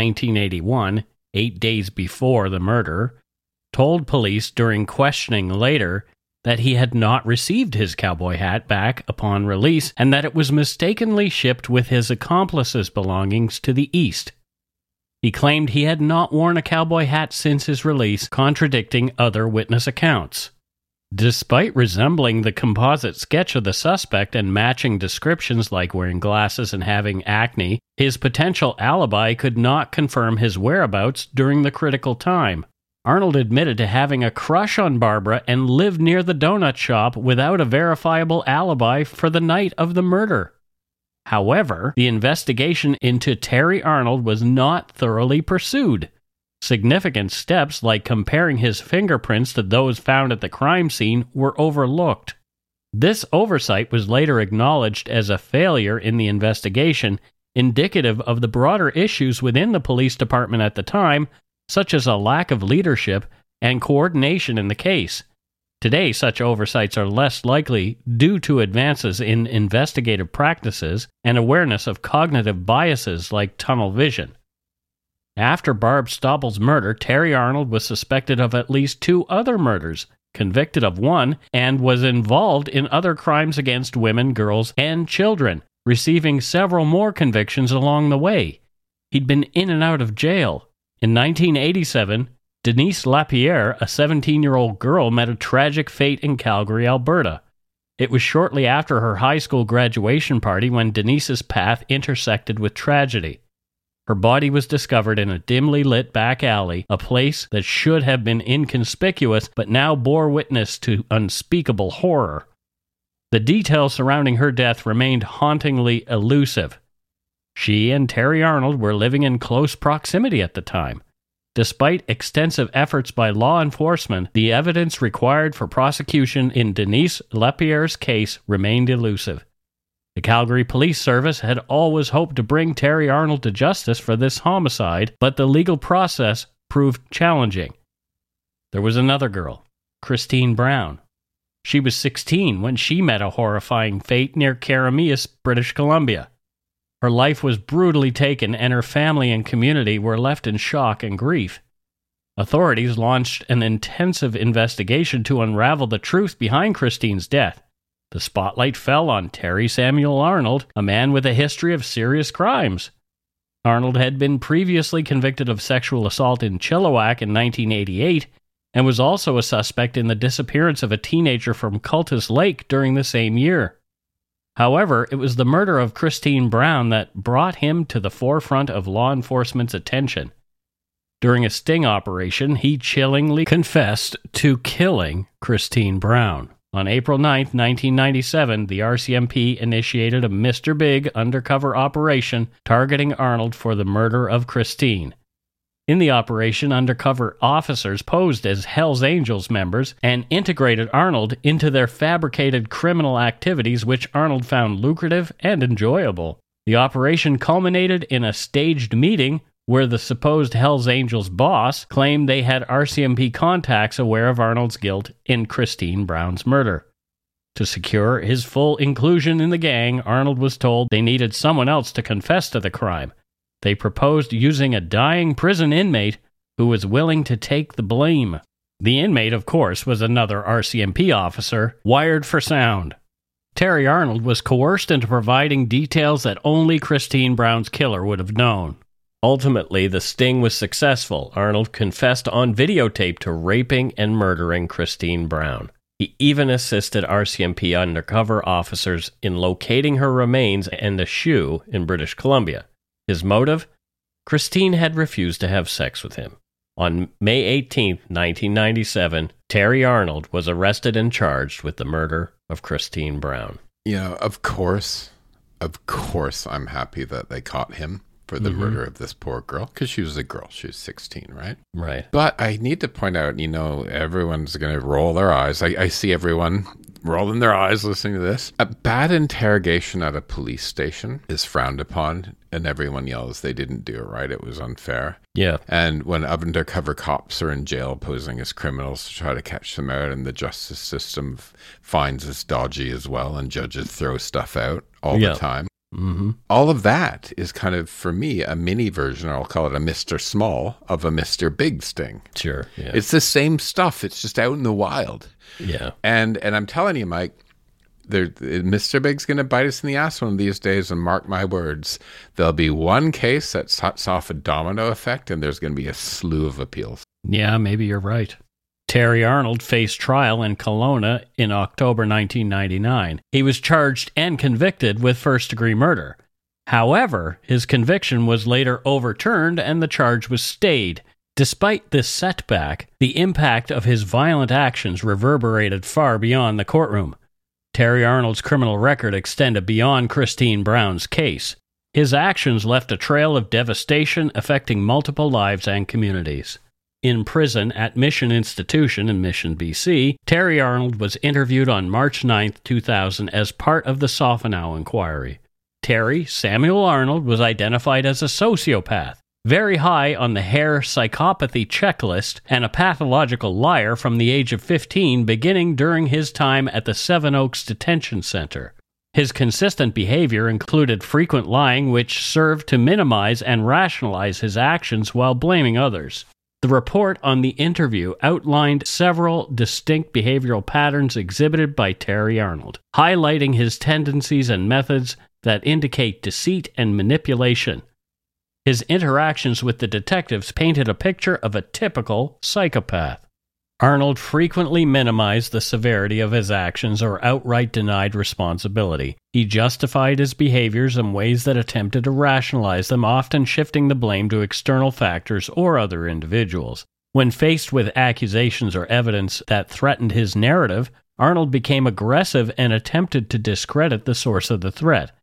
1981, 8 days before the murder, told police during questioning later that he had not received his cowboy hat back upon release and that it was mistakenly shipped with his accomplice's belongings to the East. He claimed he had not worn a cowboy hat since his release, contradicting other witness accounts. Despite resembling the composite sketch of the suspect and matching descriptions like wearing glasses and having acne, his potential alibi could not confirm his whereabouts during the critical time. Arnold admitted to having a crush on Barbara and lived near the donut shop without a verifiable alibi for the night of the murder. However, the investigation into Terry Arnold was not thoroughly pursued. Significant steps like comparing his fingerprints to those found at the crime scene were overlooked. This oversight was later acknowledged as a failure in the investigation, indicative of the broader issues within the police department at the time, such as a lack of leadership and coordination in the case. Today, such oversights are less likely due to advances in investigative practices and awareness of cognitive biases like tunnel vision. After Barb Stoppel's murder, Terry Arnold was suspected of at least 2 other murders, convicted of 1, and was involved in other crimes against women, girls, and children, receiving several more convictions along the way. He'd been in and out of jail. In 1987, Denise Lapierre, a 17-year-old girl, met a tragic fate in Calgary, Alberta. It was shortly after her high school graduation party when Denise's path intersected with tragedy. Her body was discovered in a dimly lit back alley, a place that should have been inconspicuous but now bore witness to unspeakable horror. The details surrounding her death remained hauntingly elusive. She and Terry Arnold were living in close proximity at the time. Despite extensive efforts by law enforcement, the evidence required for prosecution in Denise Lapierre's case remained elusive. The Calgary Police Service had always hoped to bring Terry Arnold to justice for this homicide, but the legal process proved challenging. There was another girl, Christine Brown. She was 16 when she met a horrifying fate near Karameas, British Columbia. Her life was brutally taken, and her family and community were left in shock and grief. Authorities launched an intensive investigation to unravel the truth behind Christine's death. The spotlight fell on Terry Samuel Arnold, a man with a history of serious crimes. Arnold had been previously convicted of sexual assault in Chilliwack in 1988 and was also a suspect in the disappearance of a teenager from Cultus Lake during the same year. However, it was the murder of Christine Brown that brought him to the forefront of law enforcement's attention. During a sting operation, he chillingly confessed to killing Christine Brown. On April 9, 1997, the RCMP initiated a Mr. Big undercover operation targeting Arnold for the murder of Christine. In the operation, undercover officers posed as Hells Angels members and integrated Arnold into their fabricated criminal activities, which Arnold found lucrative and enjoyable. The operation culminated in a staged meeting where the supposed Hells Angels boss claimed they had RCMP contacts aware of Arnold's guilt in Christine Brown's murder. To secure his full inclusion in the gang, Arnold was told they needed someone else to confess to the crime. They proposed using a dying prison inmate who was willing to take the blame. The inmate, of course, was another RCMP officer, wired for sound. Terry Arnold was coerced into providing details that only Christine Brown's killer would have known. Ultimately, the sting was successful. Arnold confessed on videotape to raping and murdering Christine Brown. He even assisted RCMP undercover officers in locating her remains and a shoe in British Columbia. His motive? Christine had refused to have sex with him. On May 18, 1997, Terry Arnold was arrested and charged with the murder of Christine Brown. You know, of course, I'm happy that they caught him for the murder of this poor girl, because she was a girl. She was 16, right? Right. But I need to point out, you know, everyone's going to roll their eyes. I see everyone rolling their eyes listening to this. A bad interrogation at a police station is frowned upon, and everyone yells they didn't do it right. It was unfair. Yeah. And when undercover cops are in jail posing as criminals to try to catch them out, and the justice system finds it's dodgy as well, and judges throw stuff out all the time. Mm-hmm. All of that is kind of, for me, a mini version, or I'll call it a Mr. Small, of a Mr. Big sting. Sure. Yeah. It's the same stuff. It's just out in the wild. Yeah. And I'm telling you, Mike, Mr. Big's going to bite us in the ass one of these days, and mark my words, there'll be one case that sets off a domino effect, and there's going to be a slew of appeals. Yeah, maybe you're right. Terry Arnold faced trial in Kelowna in October 1999. He was charged and convicted with first-degree murder. However, his conviction was later overturned and the charge was stayed. Despite this setback, the impact of his violent actions reverberated far beyond the courtroom. Terry Arnold's criminal record extended beyond Christine Brown's case. His actions left a trail of devastation affecting multiple lives and communities. In prison at Mission Institution in Mission, BC, Terry Arnold was interviewed on March 9, 2000 as part of the Sofanow inquiry. Terry Samuel Arnold was identified as a sociopath, very high on the Hare psychopathy checklist, and a pathological liar from the age of 15, beginning during his time at the Seven Oaks Detention Center. His consistent behavior included frequent lying, which served to minimize and rationalize his actions while blaming others. The report on the interview outlined several distinct behavioral patterns exhibited by Terry Arnold, highlighting his tendencies and methods that indicate deceit and manipulation. His interactions with the detectives painted a picture of a typical psychopath. Arnold frequently minimized the severity of his actions or outright denied responsibility. He justified his behaviors in ways that attempted to rationalize them, often shifting the blame to external factors or other individuals. When faced with accusations or evidence that threatened his narrative, Arnold became aggressive and attempted to discredit the source of the threat.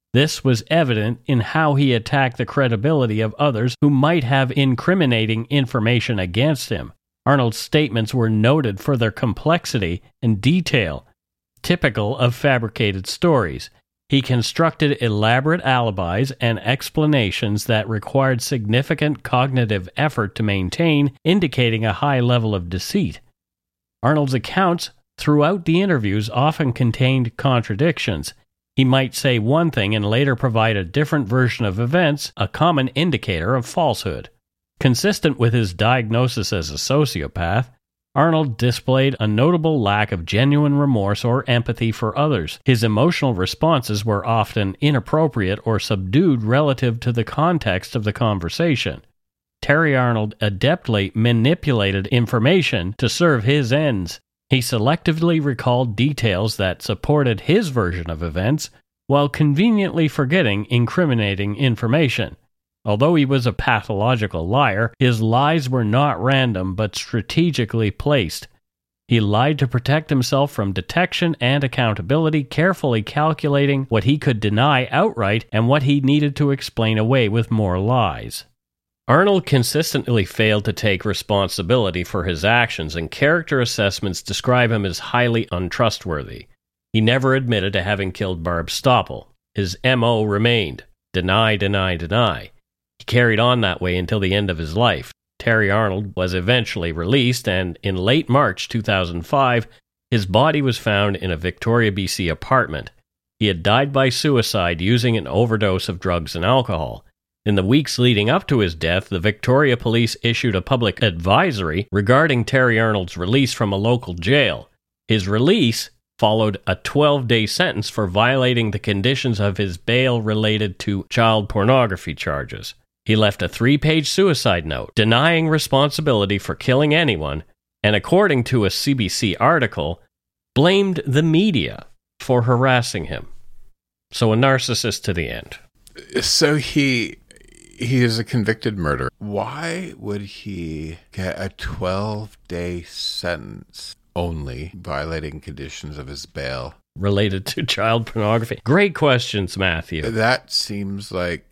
This was evident in how he attacked the credibility of others who might have incriminating information against him. Arnold's statements were noted for their complexity and detail, typical of fabricated stories. He constructed elaborate alibis and explanations that required significant cognitive effort to maintain, indicating a high level of deceit. Arnold's accounts throughout the interviews often contained contradictions. He might say one thing and later provide a different version of events, a common indicator of falsehood. Consistent with his diagnosis as a sociopath, Arnold displayed a notable lack of genuine remorse or empathy for others. His emotional responses were often inappropriate or subdued relative to the context of the conversation. Terry Arnold adeptly manipulated information to serve his ends. He selectively recalled details that supported his version of events, while conveniently forgetting incriminating information. Although he was a pathological liar, his lies were not random but strategically placed. He lied to protect himself from detection and accountability, carefully calculating what he could deny outright and what he needed to explain away with more lies. Arnold consistently failed to take responsibility for his actions, and character assessments describe him as highly untrustworthy. He never admitted to having killed Barb Stoppel. His M.O. remained: deny, deny, deny. He carried on that way until the end of his life. Terry Arnold was eventually released, and in late March 2005, his body was found in a Victoria, BC apartment. He had died by suicide using an overdose of drugs and alcohol. In the weeks leading up to his death, the Victoria Police issued a public advisory regarding Terry Arnold's release from a local jail. His release followed a 12-day sentence for violating the conditions of his bail related to child pornography charges. He left a 3-page suicide note denying responsibility for killing anyone, and according to a CBC article, blamed the media for harassing him. So a narcissist to the end. So he is a convicted murderer. Why would he get a 12-day sentence only, violating conditions of his bail? Related to child pornography? Great questions, Matthew. That seems like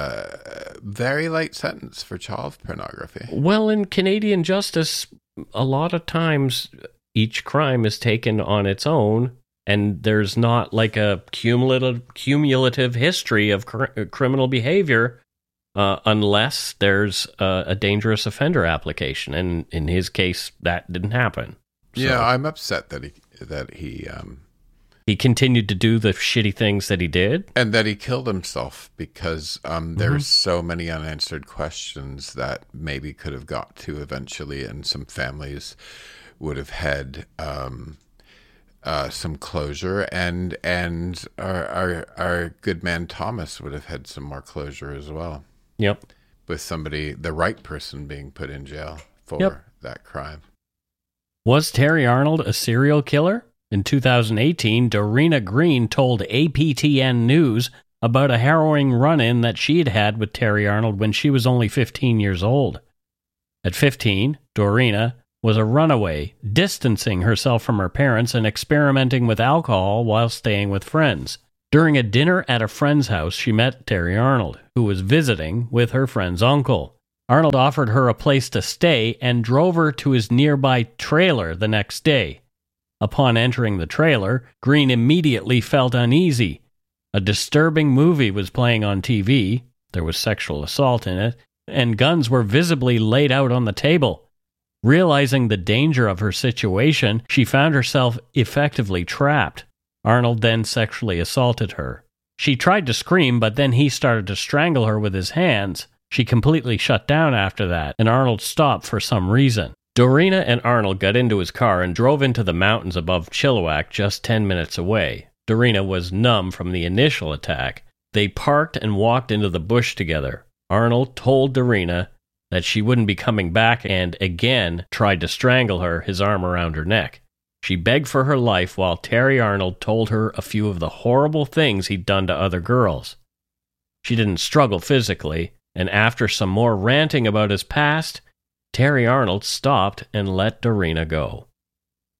a very light sentence for child pornography. Well, in Canadian justice, a lot of times each crime is taken on its own, and there's not like a cumulative history of criminal behavior unless there's a dangerous offender application. And in his case, that didn't happen. So, yeah, I'm upset that he continued to do the shitty things that he did. And that he killed himself because there's so many unanswered questions that maybe could have got to eventually, and some families would have had some closure, and our good man Thomas would have had some more closure as well. Yep. With somebody, the right person, being put in jail for that crime. Was Terry Arnold a serial killer? In 2018, Dorena Green told APTN News about a harrowing run-in that she had had with Terry Arnold when she was only 15 years old. At 15, Dorena was a runaway, distancing herself from her parents and experimenting with alcohol while staying with friends. During a dinner at a friend's house, she met Terry Arnold, who was visiting with her friend's uncle. Arnold offered her a place to stay and drove her to his nearby trailer the next day. Upon entering the trailer, Green immediately felt uneasy. A disturbing movie was playing on TV, there was sexual assault in it, and guns were visibly laid out on the table. Realizing the danger of her situation, she found herself effectively trapped. Arnold then sexually assaulted her. She tried to scream, but then he started to strangle her with his hands. She completely shut down after that, and Arnold stopped for some reason. Dorena and Arnold got into his car and drove into the mountains above Chilliwack, just 10 minutes away. Dorena was numb from the initial attack. They parked and walked into the bush together. Arnold told Dorena that she wouldn't be coming back and again tried to strangle her, his arm around her neck. She begged for her life while Terry Arnold told her a few of the horrible things he'd done to other girls. She didn't struggle physically, and after some more ranting about his past, Terry Arnold stopped and let Dorena go.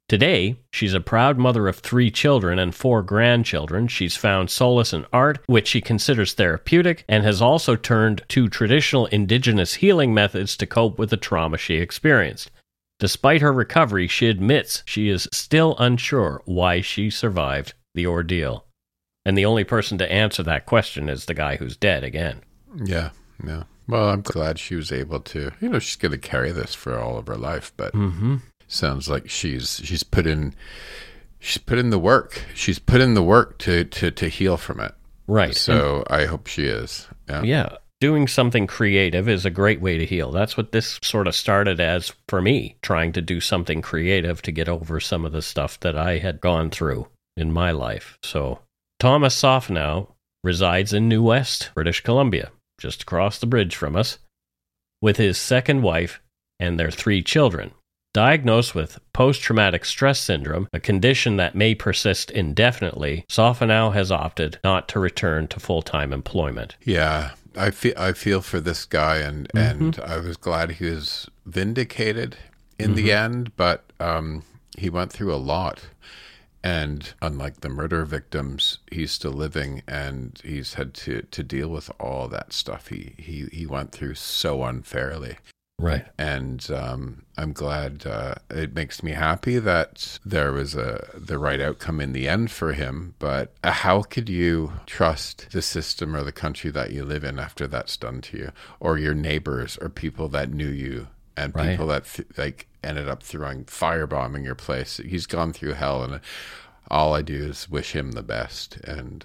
Today, she's a proud mother of 3 children and 4 grandchildren. She's found solace in art, which she considers therapeutic, and has also turned to traditional indigenous healing methods to cope with the trauma she experienced. Despite her recovery, she admits she is still unsure why she survived the ordeal. And the only person to answer that question is the guy who's dead again. Yeah. Well, I'm glad she was able to, she's going to carry this for all of her life, but sounds like she's put in the work. She's put in the work to heal from it. Right. So I hope she is. Yeah. Yeah. Doing something creative is a great way to heal. That's what this sort of started as for me, trying to do something creative to get over some of the stuff that I had gone through in my life. So Thomas Sofenow resides in New West, British Columbia, just across the bridge from us, with his second wife and their 3 children. Diagnosed with post-traumatic stress syndrome, a condition that may persist indefinitely, Sofenow has opted not to return to full-time employment. Yeah, I feel for this guy, and I was glad he was vindicated in the end, but he went through a lot. And unlike the murder victims, he's still living, and he's had to deal with all that stuff he went through so unfairly. Right. And I'm glad. It makes me happy that there was the right outcome in the end for him. But how could you trust the system or the country that you live in after that's done to you, or your neighbors, or people that knew you, and people that ended up firebombing your place? He's gone through hell, and all I do is wish him the best. And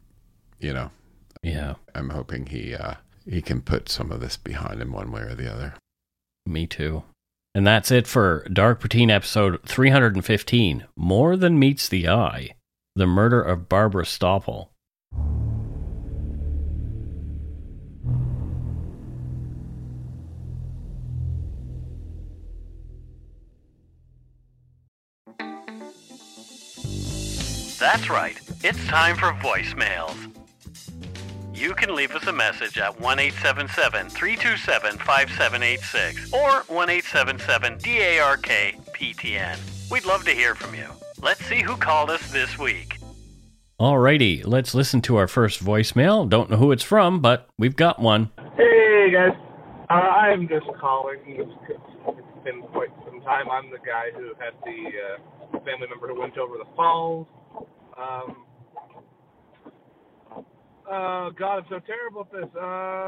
Yeah. I'm hoping he can put some of this behind him one way or the other. Me too. And that's it for Dark Poutine episode 315, More Than Meets the Eye, The Murder of Barbara Stoppel. That's right. It's time for voicemails. You can leave us a message at 1-877-327-5786 or 1-877-DARK-PTN. We'd love to hear from you. Let's see who called us this week. Alrighty, let's listen to our first voicemail. Don't know who it's from, but we've got one. Hey guys, I'm just calling because it's been quite some time. I'm the guy who had the family member who went over the falls. God, I'm so terrible at this.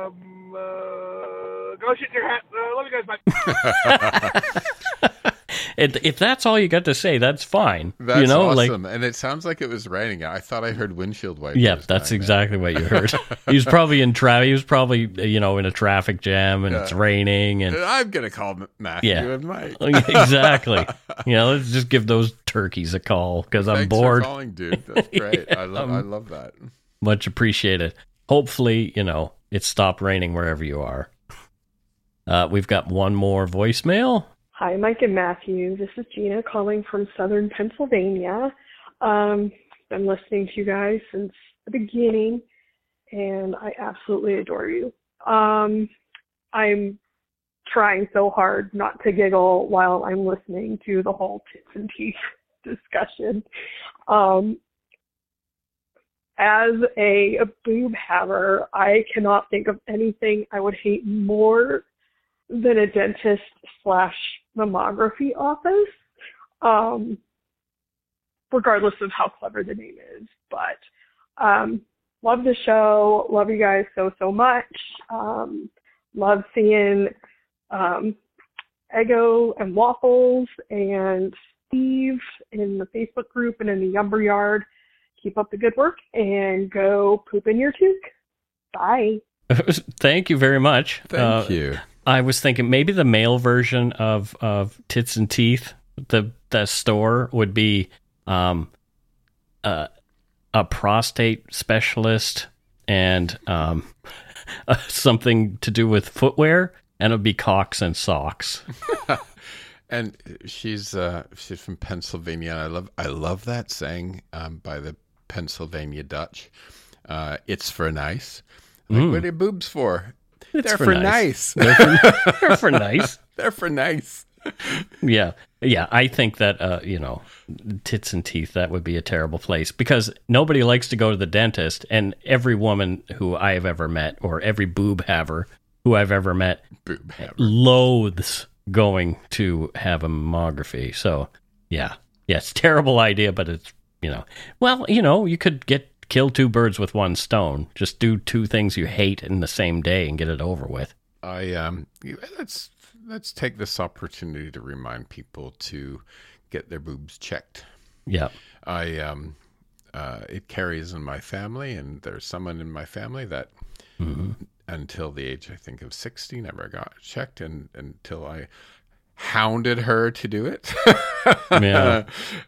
Go shit your hat. Love you guys. Bye. If that's all you got to say, that's fine. That's awesome. And it sounds like it was raining. I thought I heard windshield wipers. Yeah, that's exactly what you heard. He was probably in traffic. He was probably, in a traffic jam, and it's raining. And I'm going to call Matthew and Mike. Exactly. Let's just give those turkeys a call because I'm bored. Thanks for calling, dude. That's great. I love that. Much appreciated. Hopefully, it stopped raining wherever you are. We've got one more voicemail. Hi, Mike and Matthew. This is Gina calling from Southern Pennsylvania. Been listening to you guys since the beginning, and I absolutely adore you. I'm trying so hard not to giggle while I'm listening to the whole tits and teeth discussion. As a boob haver, I cannot think of anything I would hate more than a dentist/mammography office, regardless of how clever the name is. But love the show. Love you guys so much. Love seeing Eggo and Waffles and Steve in the Facebook group and in the Yumber Yard. Keep up the good work and go poop in your toque. Bye. Thank you very much. Thank you. I was thinking maybe the male version of Tits and Teeth, the store would be a prostate specialist and something to do with footwear, and it would be Cocks and Socks. And she's from Pennsylvania. I love that saying by the Pennsylvania Dutch. It's for nice. Like, what are your boobs for? They're for nice. They're for nice. They're for nice. Yeah. Yeah, I think that, tits and teeth, that would be a terrible place because nobody likes to go to the dentist, and every woman who I have ever met, or every boob haver who I've ever met, loathes going to have a mammography. So, yeah, it's a terrible idea, but it's, you could kill two birds with one stone. Just do two things you hate in the same day and get it over with. Let's take this opportunity to remind people to get their boobs checked. Yeah. It carries in my family, and there's someone in my family that until the age, I think, of 60, never got checked, and until I hounded her to do it. Yeah.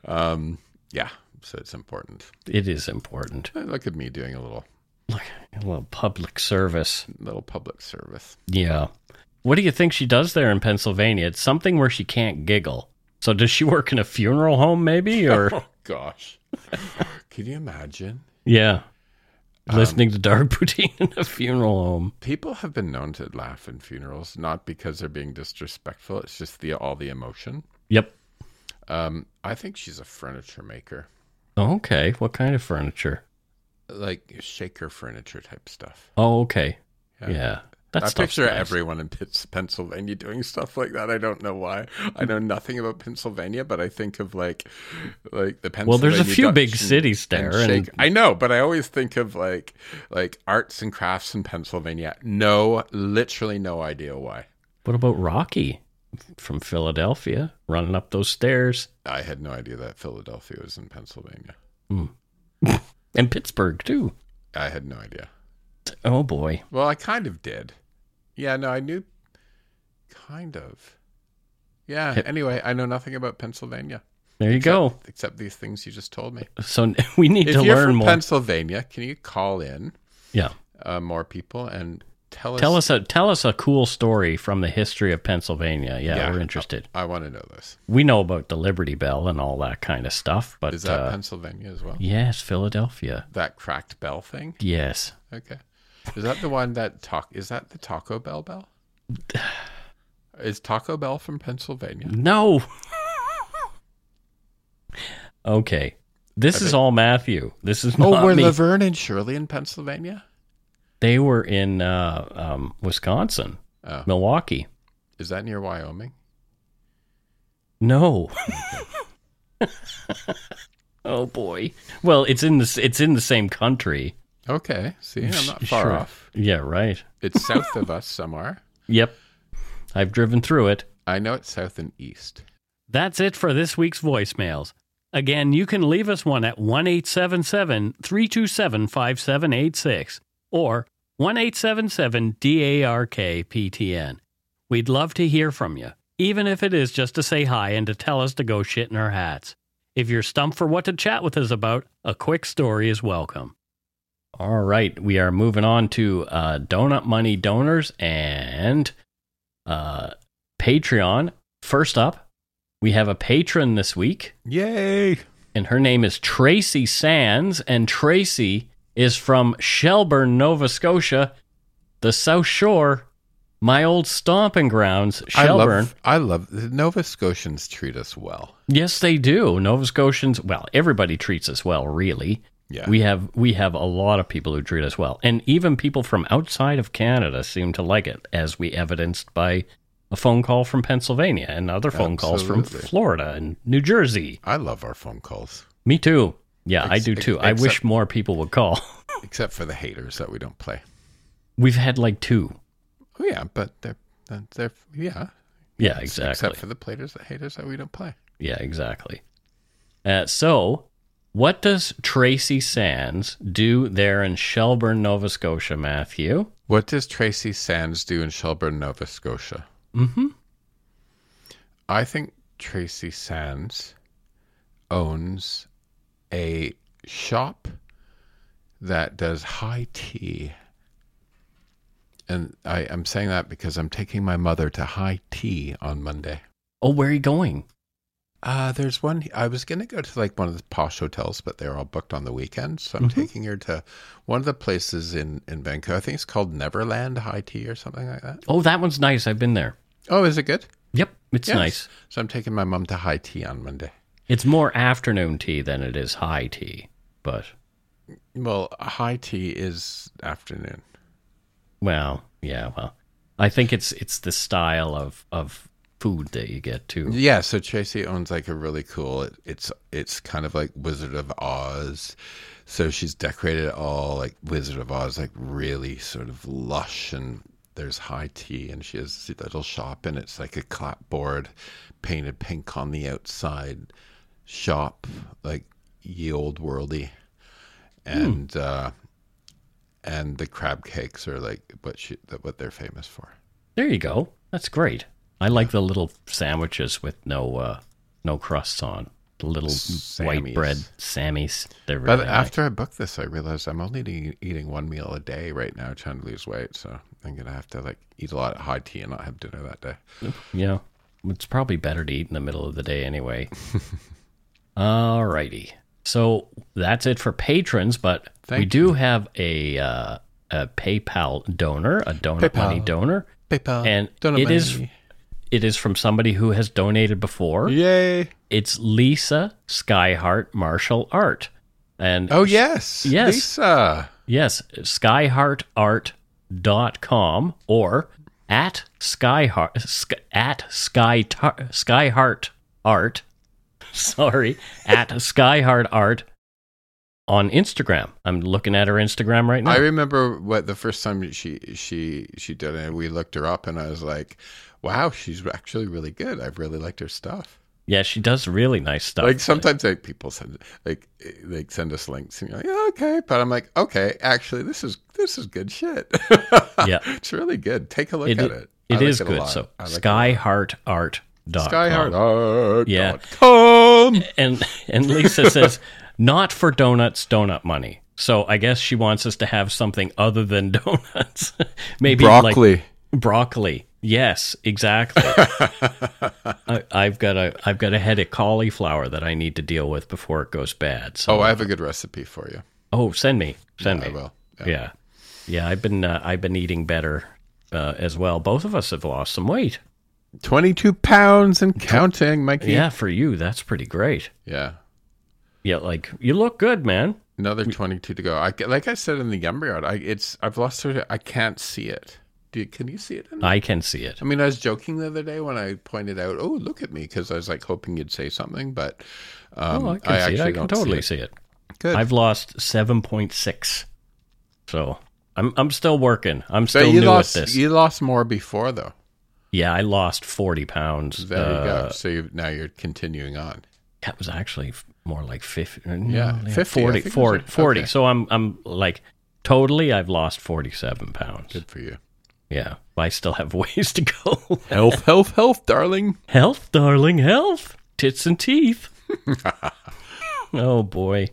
So it's important. It is important. Look at me doing a little public service. Yeah. What do you think she does there in Pennsylvania? It's something where she can't giggle. So does she work in a funeral home maybe? Or Oh, gosh. Can you imagine? Yeah. Listening to Dark Poutine in a funeral home. People have been known to laugh in funerals, not because they're being disrespectful. It's just all the emotion. Yep. I think she's a furniture maker. Oh, okay. What kind of furniture? Like shaker furniture type stuff. Oh, okay. Yeah. I picture everyone in Pennsylvania doing stuff like that. I don't know why. I know nothing about Pennsylvania, but I think of like the Pennsylvania. Well, there's a few big cities there. And I know, but I always think of like arts and crafts in Pennsylvania. Literally no idea why. What about Rocky from Philadelphia running up those stairs? I had no idea that Philadelphia was in Pennsylvania. And Pittsburgh, too. I had no idea. Oh, boy. Well, I kind of did. Yeah, no, I knew. Kind of. Yeah, anyway, I know nothing about Pennsylvania. There you go. Except these things you just told me. So we need to learn more. If you're from Pennsylvania, can you call in? Yeah. More people and tell us a cool story from the history of Pennsylvania. Yeah, we're interested. I want to know this. We know about the Liberty Bell and all that kind of stuff, but is that Pennsylvania as well? Yes, Philadelphia. That cracked bell thing? Yes. Okay. Is that the one is that the Taco Bell bell? Is Taco Bell from Pennsylvania? No. Okay. This is all Matthew. This is not were me. Laverne and Shirley in Pennsylvania? They were in Wisconsin, Milwaukee. Is that near Wyoming? No. Oh boy. Well, it's in the same country. Okay. See, I'm not far off. Yeah, right. It's south of us somewhere. Yep. I've driven through it. I know it's south and east. That's it for this week's voicemails. Again, you can leave us one at 1-877-327-5786 or 1-877-DARK-PTN. We'd love to hear from you, even if it is just to say hi and to tell us to go shit in our hats. If you're stumped for what to chat with us about, a quick story is welcome. All right, we are moving on to Donut Money donors and Patreon. First up, we have a patron this week. Yay! And her name is Tracy Sands, and Tracy is from Shelburne, Nova Scotia, the South Shore, my old stomping grounds, Shelburne. I love the Nova Scotians treat us well. Yes, they do. Nova Scotians, well, everybody treats us well, really. Yeah. We have a lot of people who treat us well. And even people from outside of Canada seem to like it, as we evidenced by a phone call from Pennsylvania and other phone calls from Florida and New Jersey. I love our phone calls. Me too. Yeah, I do too. I wish more people would call. Except for the haters that we don't play. We've had like 2. Oh, yeah, but they're yeah. Yeah, exactly. Except for the haters that we don't play. Yeah, exactly. So, what does Tracy Sands do there in Shelburne, Nova Scotia, Matthew? What does Tracy Sands do in Shelburne, Nova Scotia? Mm-hmm. I think Tracy Sands owns a shop that does high tea. And I'm saying that because I'm taking my mother to high tea on Monday. Oh, where are you going? There's one. I was going to go to like one of the posh hotels, but they're all booked on the weekend. So I'm taking her to one of the places in Vancouver. I think it's called Neverland High Tea or something like that. Oh, that one's nice. I've been there. Oh, is it good? Yep, it's Yes. nice. So I'm taking my mom to high tea on Monday. It's more afternoon tea than it is high tea, but Well, high tea is afternoon. well, I think it's the style of food that you get too. Yeah, so Tracy owns like a really cool. It's kind of like Wizard of Oz. So she's decorated it all like Wizard of Oz, like really sort of lush, and there's high tea, and she has a little shop, and it's like a clapboard painted pink on the outside shop, like ye old worldy, and the crab cakes are like what they're famous for. There you go. That's great. I like the little sandwiches with no crusts on. The little white Sammys. bread Sammys. They're But really after I booked this, I realized I'm only eating one meal a day right now, trying to lose weight. So I'm gonna have to like eat a lot of high tea and not have dinner that day. nice. Yeah, it's probably better to eat in the middle of the day anyway. Alrighty. So that's it for patrons, but we do have a PayPal donor, a donut money donor. PayPal, And donut it is from somebody who has donated before. Yay! It's Lisa Skyheart Martial Art. And Oh yes, Yes. Lisa. yes, skyheartart.com or at Skyheart Art. Sorry, at Skyheart Art on Instagram. I'm looking at her Instagram right now. I remember what the first time she did it. We looked her up, and I was like, "Wow, she's actually really good. I've really liked her stuff." Yeah, she does really nice stuff. Like sometimes people send they send us links, and you're like, "Yeah, okay," but I'm like, "Okay, actually, this is good shit." Yeah. It's really good. Take a look at it. It I is like a good. lot. So I like it a lot. skyheartart.com. Skyheartart.com. And Lisa says, not for donuts, donut money. So I guess she wants us to have something other than donuts. Maybe Broccoli. like broccoli. Yes, exactly. I've got a head of cauliflower that I need to deal with before it goes bad. So, I have a good recipe for you. Oh, send me. I will. Yeah. I've been eating better as well. Both of us have lost some weight. 22 pounds and counting, Mikey. Yeah, for you, that's pretty great. Yeah. Yeah, like you look good, man. Another 22 to go. Like I said in the Yumber Yard, I've lost it. I can't see it. Can you see it? I can see it. I mean, I was joking the other day when I pointed out, "Oh, look at me," because I was like hoping you'd say something, but I can see it. I can don't totally see it. Good. I've lost 7.6, so I'm still working. I'm So still you new lost. at this. You lost more before, though. Yeah, I lost 40 pounds. There you go. So now you're continuing on. That was actually more like 50. Yeah, 50, 40. I think it was 40. 40. okay. So I'm like totally. I've lost 47 pounds. Good for you. Yeah, I still have ways to go. Health, darling. Health, darling, health. Tits and teeth. Oh, boy.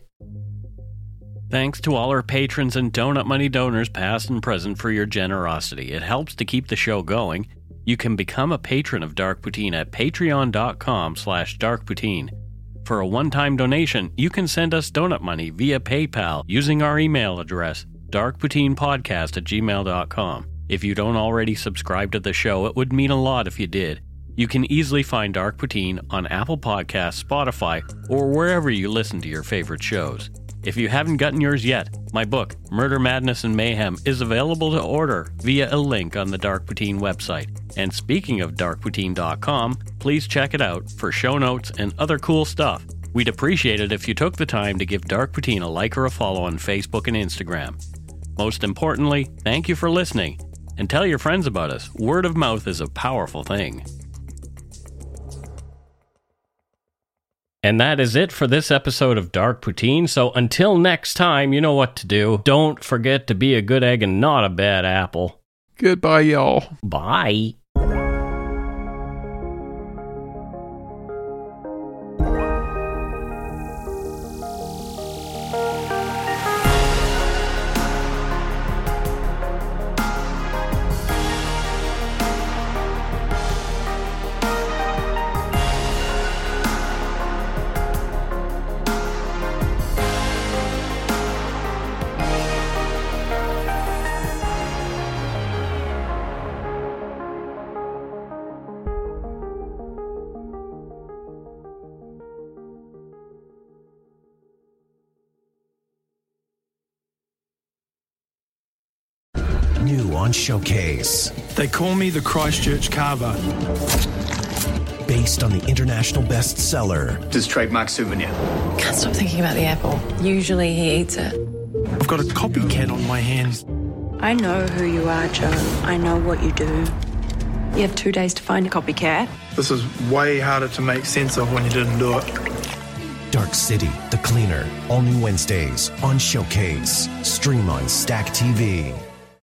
Thanks to all our patrons and Donut Money donors, past and present, for your generosity. It helps to keep the show going. You can become a patron of Dark Poutine at patreon.com/darkpoutine. For a one-time donation, you can send us donut money via PayPal using our email address, darkpoutinepodcast@gmail.com. If you don't already subscribe to the show, it would mean a lot if you did. You can easily find Dark Poutine on Apple Podcasts, Spotify, or wherever you listen to your favorite shows. If you haven't gotten yours yet, my book, Murder, Madness, and Mayhem, is available to order via a link on the Dark Poutine website. And speaking of darkpoutine.com, please check it out for show notes and other cool stuff. We'd appreciate it if you took the time to give Dark Poutine a like or a follow on Facebook and Instagram. Most importantly, thank you for listening. And tell your friends about us. Word of mouth is a powerful thing. And that is it for this episode of Dark Poutine. So until next time, you know what to do. Don't forget to be a good egg and not a bad apple. Goodbye, y'all. Bye. New on Showcase. They call me the Christchurch Carver. Based on the international bestseller. This trademark souvenir. Can't stop thinking about the apple. Usually he eats it. I've got a copycat on my hands. I know who you are, Joe. I know what you do. You have 2 days to find a copycat. This is way harder to make sense of when you didn't do it. Dark City, The Cleaner. All new Wednesdays on Showcase. Stream on Stack TV.